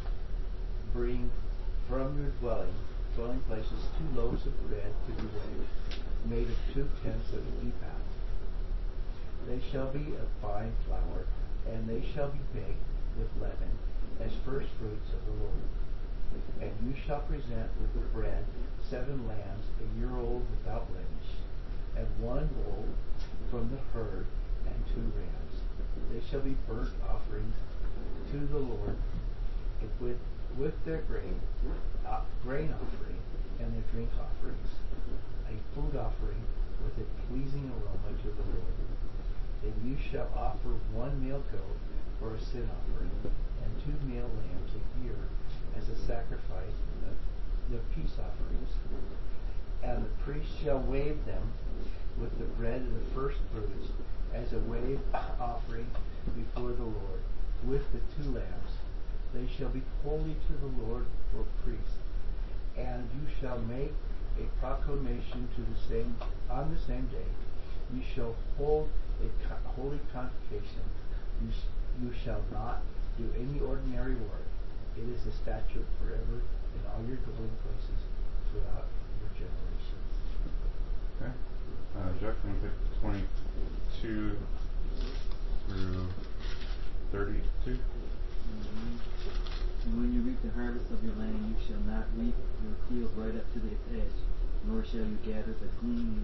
Speaker 4: bring from your dwelling dwelling places two loaves of bread to be baked, made of two tenths of an ephah. They shall be of fine flour, and they shall be baked with leaven, as first fruits of the Lord. And you shall present with the bread seven lambs a year old without blemish, and one bull from the herd, and two rams. They shall be burnt offerings to the Lord, and with with their grain, uh, grain offering, and their drink offerings, a food offering with a pleasing aroma to the Lord. And you shall offer one male goat for a sin offering, and two male lambs a year as a sacrifice of the peace offerings. And the priest shall wave them with the bread of the first fruits as a wave offering before the Lord, with the two lambs. They shall be holy to the Lord for priests. And you shall make a proclamation to the same on the same day. You shall hold a co- holy convocation. You, sh- you shall not do any ordinary work. It is a statute forever in all your dwelling places throughout your generations.
Speaker 1: Okay. Uh, Jeff, can you take twenty-two through thirty-two?
Speaker 6: Mm-hmm. And when you reap the harvest of your land, you shall not reap your fields right up to its edge, nor shall you gather the gleaning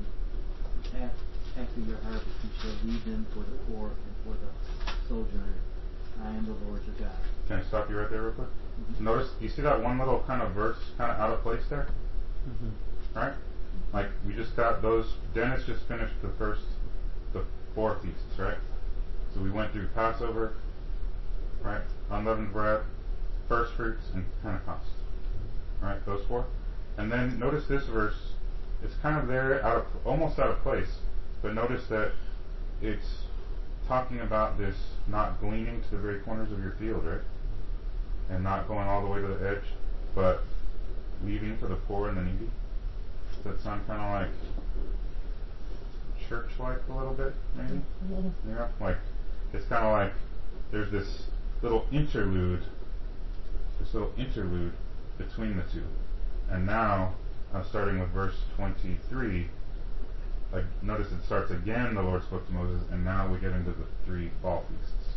Speaker 6: after your harvest. You shall leave them for the poor and for the sojourner. I am the Lord your God.
Speaker 1: Can I stop you right there real quick?
Speaker 6: Mm-hmm.
Speaker 1: Notice, you see that one little kind of verse kind of out of place there?
Speaker 4: Mm-hmm.
Speaker 1: Right? Like, we just got those, Dennis just finished the first, the four feasts, right? So we went through Passover, right? Unleavened bread, first fruits, and Pentecost. Right? Those four. And then notice this verse, it's kind of there, out of, almost out of place, but notice that it's talking about this not gleaning to the very corners of your field, right? And not going all the way to the edge, but leaving to the poor and the needy. Does that sound kind of like church-like a little bit, maybe?
Speaker 5: Mm-hmm.
Speaker 1: You know, like, it's kind of like there's this little interlude, this little interlude between the two. And now, uh, starting with verse twenty-three, like, notice it starts again, the Lord spoke to Moses, and now we get into the three fall feasts.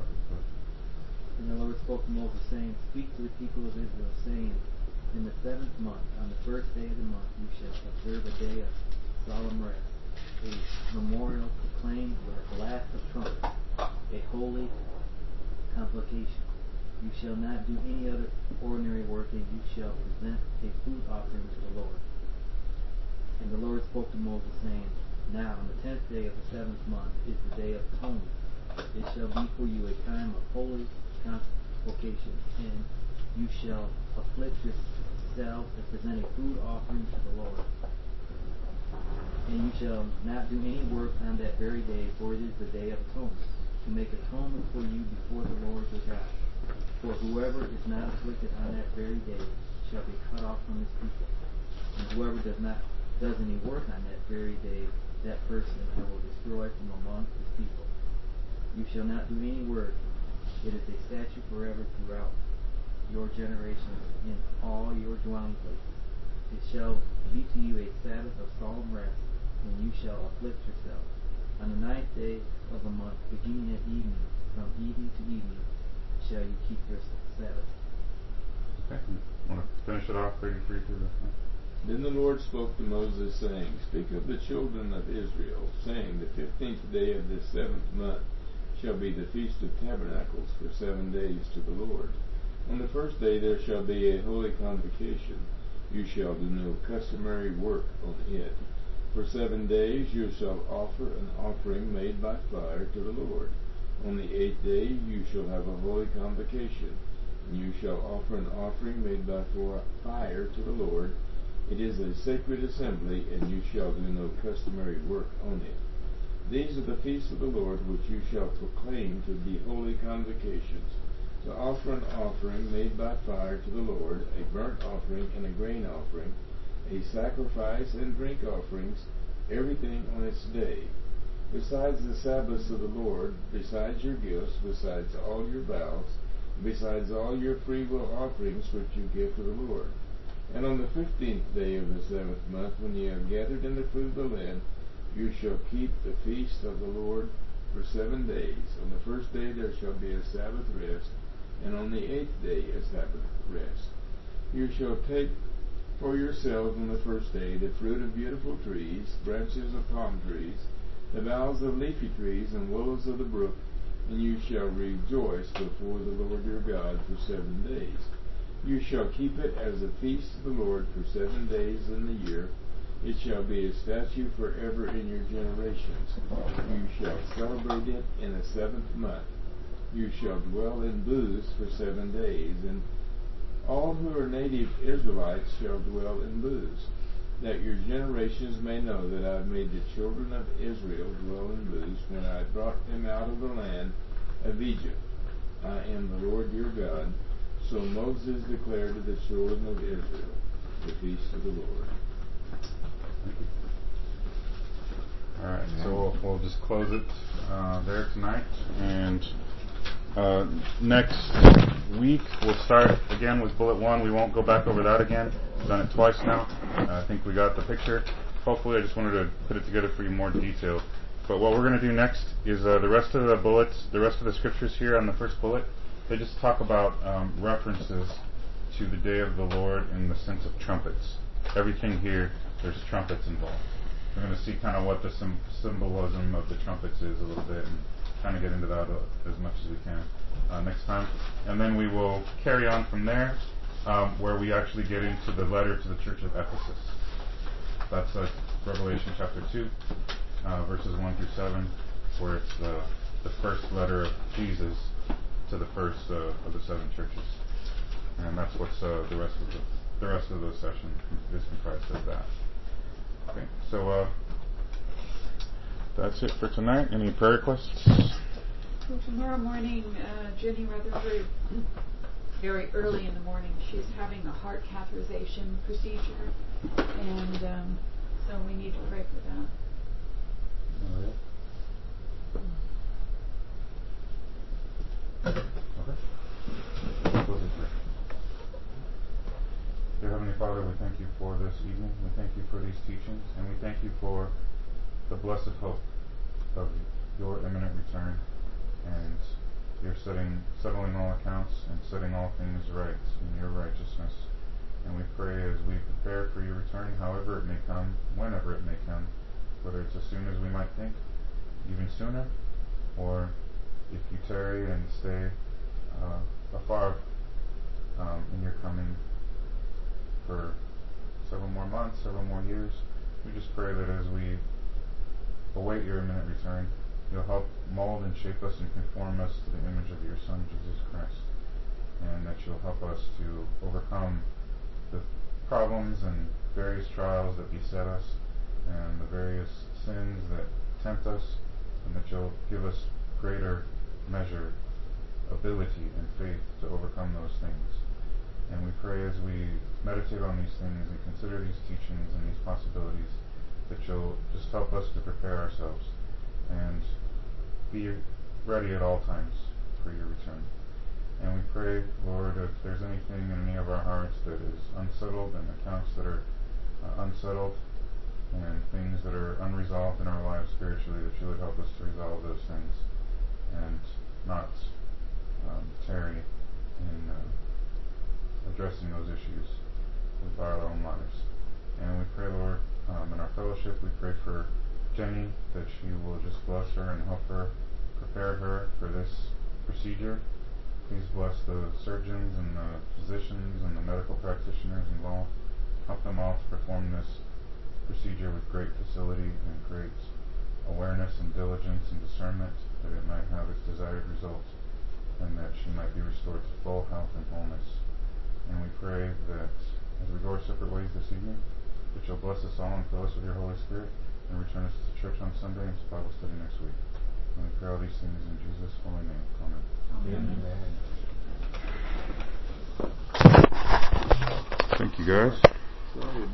Speaker 6: And the Lord spoke to Moses, saying, Speak to the people of Israel, saying, In the seventh month, on the first day of the month, you shall observe a day of solemn rest, a memorial proclaimed with a blast of trumpet, a holy convocation. You shall not do any other ordinary work, and you shall present a food offering to the Lord. And the Lord spoke to Moses, saying, Now, on the tenth day of the seventh month is the day of atonement. It shall be for you a time of holy convocation, and you shall afflict yourselves and present a food offering to the Lord. And you shall not do any work on that very day, for it is the day of atonement, to make atonement for you before the Lord your God. For whoever is not afflicted on that very day shall be cut off from his people. And whoever does not does any work on that very day, that person I will destroy from among his people. You shall not do any work. It is a statute forever throughout your generations in all your dwelling places. It shall be to you a Sabbath of solemn rest, and you shall afflict yourself. On the ninth day of the month, beginning at evening, from evening to evening, shall you keep your Sabbath.
Speaker 1: Okay. Want to finish it off, thirty-three through the...
Speaker 2: Then the Lord spoke to Moses, saying, Speak of the children of Israel, saying, The fifteenth day of this seventh month shall be the Feast of Tabernacles for seven days to the Lord. On the first day there shall be a holy convocation. You shall do no customary work on it. For seven days you shall offer an offering made by fire to the Lord. On the eighth day you shall have a holy convocation, and you shall offer an offering made by fire to the Lord. It is a sacred assembly, and you shall do no customary work on it. These are the feasts of the Lord which you shall proclaim to be holy convocations, to offer an offering made by fire to the Lord, a burnt offering and a grain offering, a sacrifice and drink offerings, everything on its day. Besides the Sabbaths of the Lord, besides your gifts, besides all your vows, besides all your freewill offerings which you give to the Lord. And on the fifteenth day of the seventh month, when ye have gathered in the fruit of the land, you shall keep the feast of the Lord for seven days. On the first day there shall be a Sabbath rest, and on the eighth day a Sabbath rest. You shall take for yourselves on the first day the fruit of beautiful trees, branches of palm trees, the boughs of leafy trees, and willows of the brook, and you shall rejoice before the Lord your God for seven days. You shall keep it as a feast of the Lord for seven days in the year. It shall be a statute forever in your generations. You shall celebrate it in the seventh month. You shall dwell in booths for seven days, and all who are native Israelites shall dwell in booths, that your generations may know that I have made the children of Israel dwell in booths when I brought them out of the land of Egypt. I am the Lord your God. So Moses declared to the children of Israel the feast of the Lord.
Speaker 1: All right, so we'll, we'll just close it uh, there tonight, and uh, next week we'll start again with bullet one. We won't go back over that again. We've done it twice now. Uh, I think we got the picture. Hopefully, I just wanted to put it together for you more detailed. But what we're going to do next is uh, the rest of the bullets, the rest of the scriptures here on the first bullet. They just talk about um, references to the day of the Lord in the sense of trumpets. Everything here, there's trumpets involved. We're going to see kind of what the sim- symbolism of the trumpets is a little bit, and kind of get into that uh, as much as we can uh, next time. And then we will carry on from there, um, where we actually get into the letter to the church of Ephesus. That's uh, Revelation chapter two, uh, verses one through seven, where it's the, the first letter of Jesus to the first uh, of the seven churches, and that's what's uh, the rest of the the rest of the session is comprised of that. Okay, so uh, that's it for tonight. Any prayer requests?
Speaker 3: Well, tomorrow morning, uh, Jenny Rutherford, very early in the morning, she's having a heart catheterization procedure, and um, so we need to pray for that.
Speaker 1: All right. Okay. Close in prayer. Dear Heavenly Father, we thank you for this evening. We thank you for these teachings, and we thank you for the blessed hope of your imminent return, and your setting, settling all accounts and setting all things right in your righteousness. And we pray as we prepare for your return, however it may come, whenever it may come, whether it's as soon as we might think, even sooner, or if you tarry and stay uh, afar um, in your coming for several more months, several more years, we just pray that as we await your imminent return, you'll help mold and shape us and conform us to the image of your Son, Jesus Christ, and that you'll help us to overcome the problems and various trials that beset us and the various sins that tempt us, and that you'll give us greater measure, ability, and faith to overcome those things. And we pray as we meditate on these things and consider these teachings and these possibilities, that you'll just help us to prepare ourselves and be ready at all times for your return. And we pray, Lord, if there's anything in any of our hearts that is unsettled, and accounts that are uh, unsettled, and things that are unresolved in our lives spiritually, that you would help us to resolve those things and not um, tarry in uh, addressing those issues with our own lives. And we pray, Lord, um, in our fellowship, we pray for Jenny, that she will just bless her and help her, prepare her for this procedure. Please bless the surgeons and the physicians and the medical practitioners involved. Help them all to perform this procedure with great facility and great awareness and diligence and discernment, that it might have its desired result, and that she might be restored to full health and wholeness. And we pray that as we go our separate ways this evening, that you'll bless us all and fill us with your Holy Spirit, and return us to church on Sunday and to Bible study next week. And we pray all these things in Jesus' holy name. Amen.
Speaker 4: Amen.
Speaker 1: Thank you, guys.
Speaker 2: Sorry.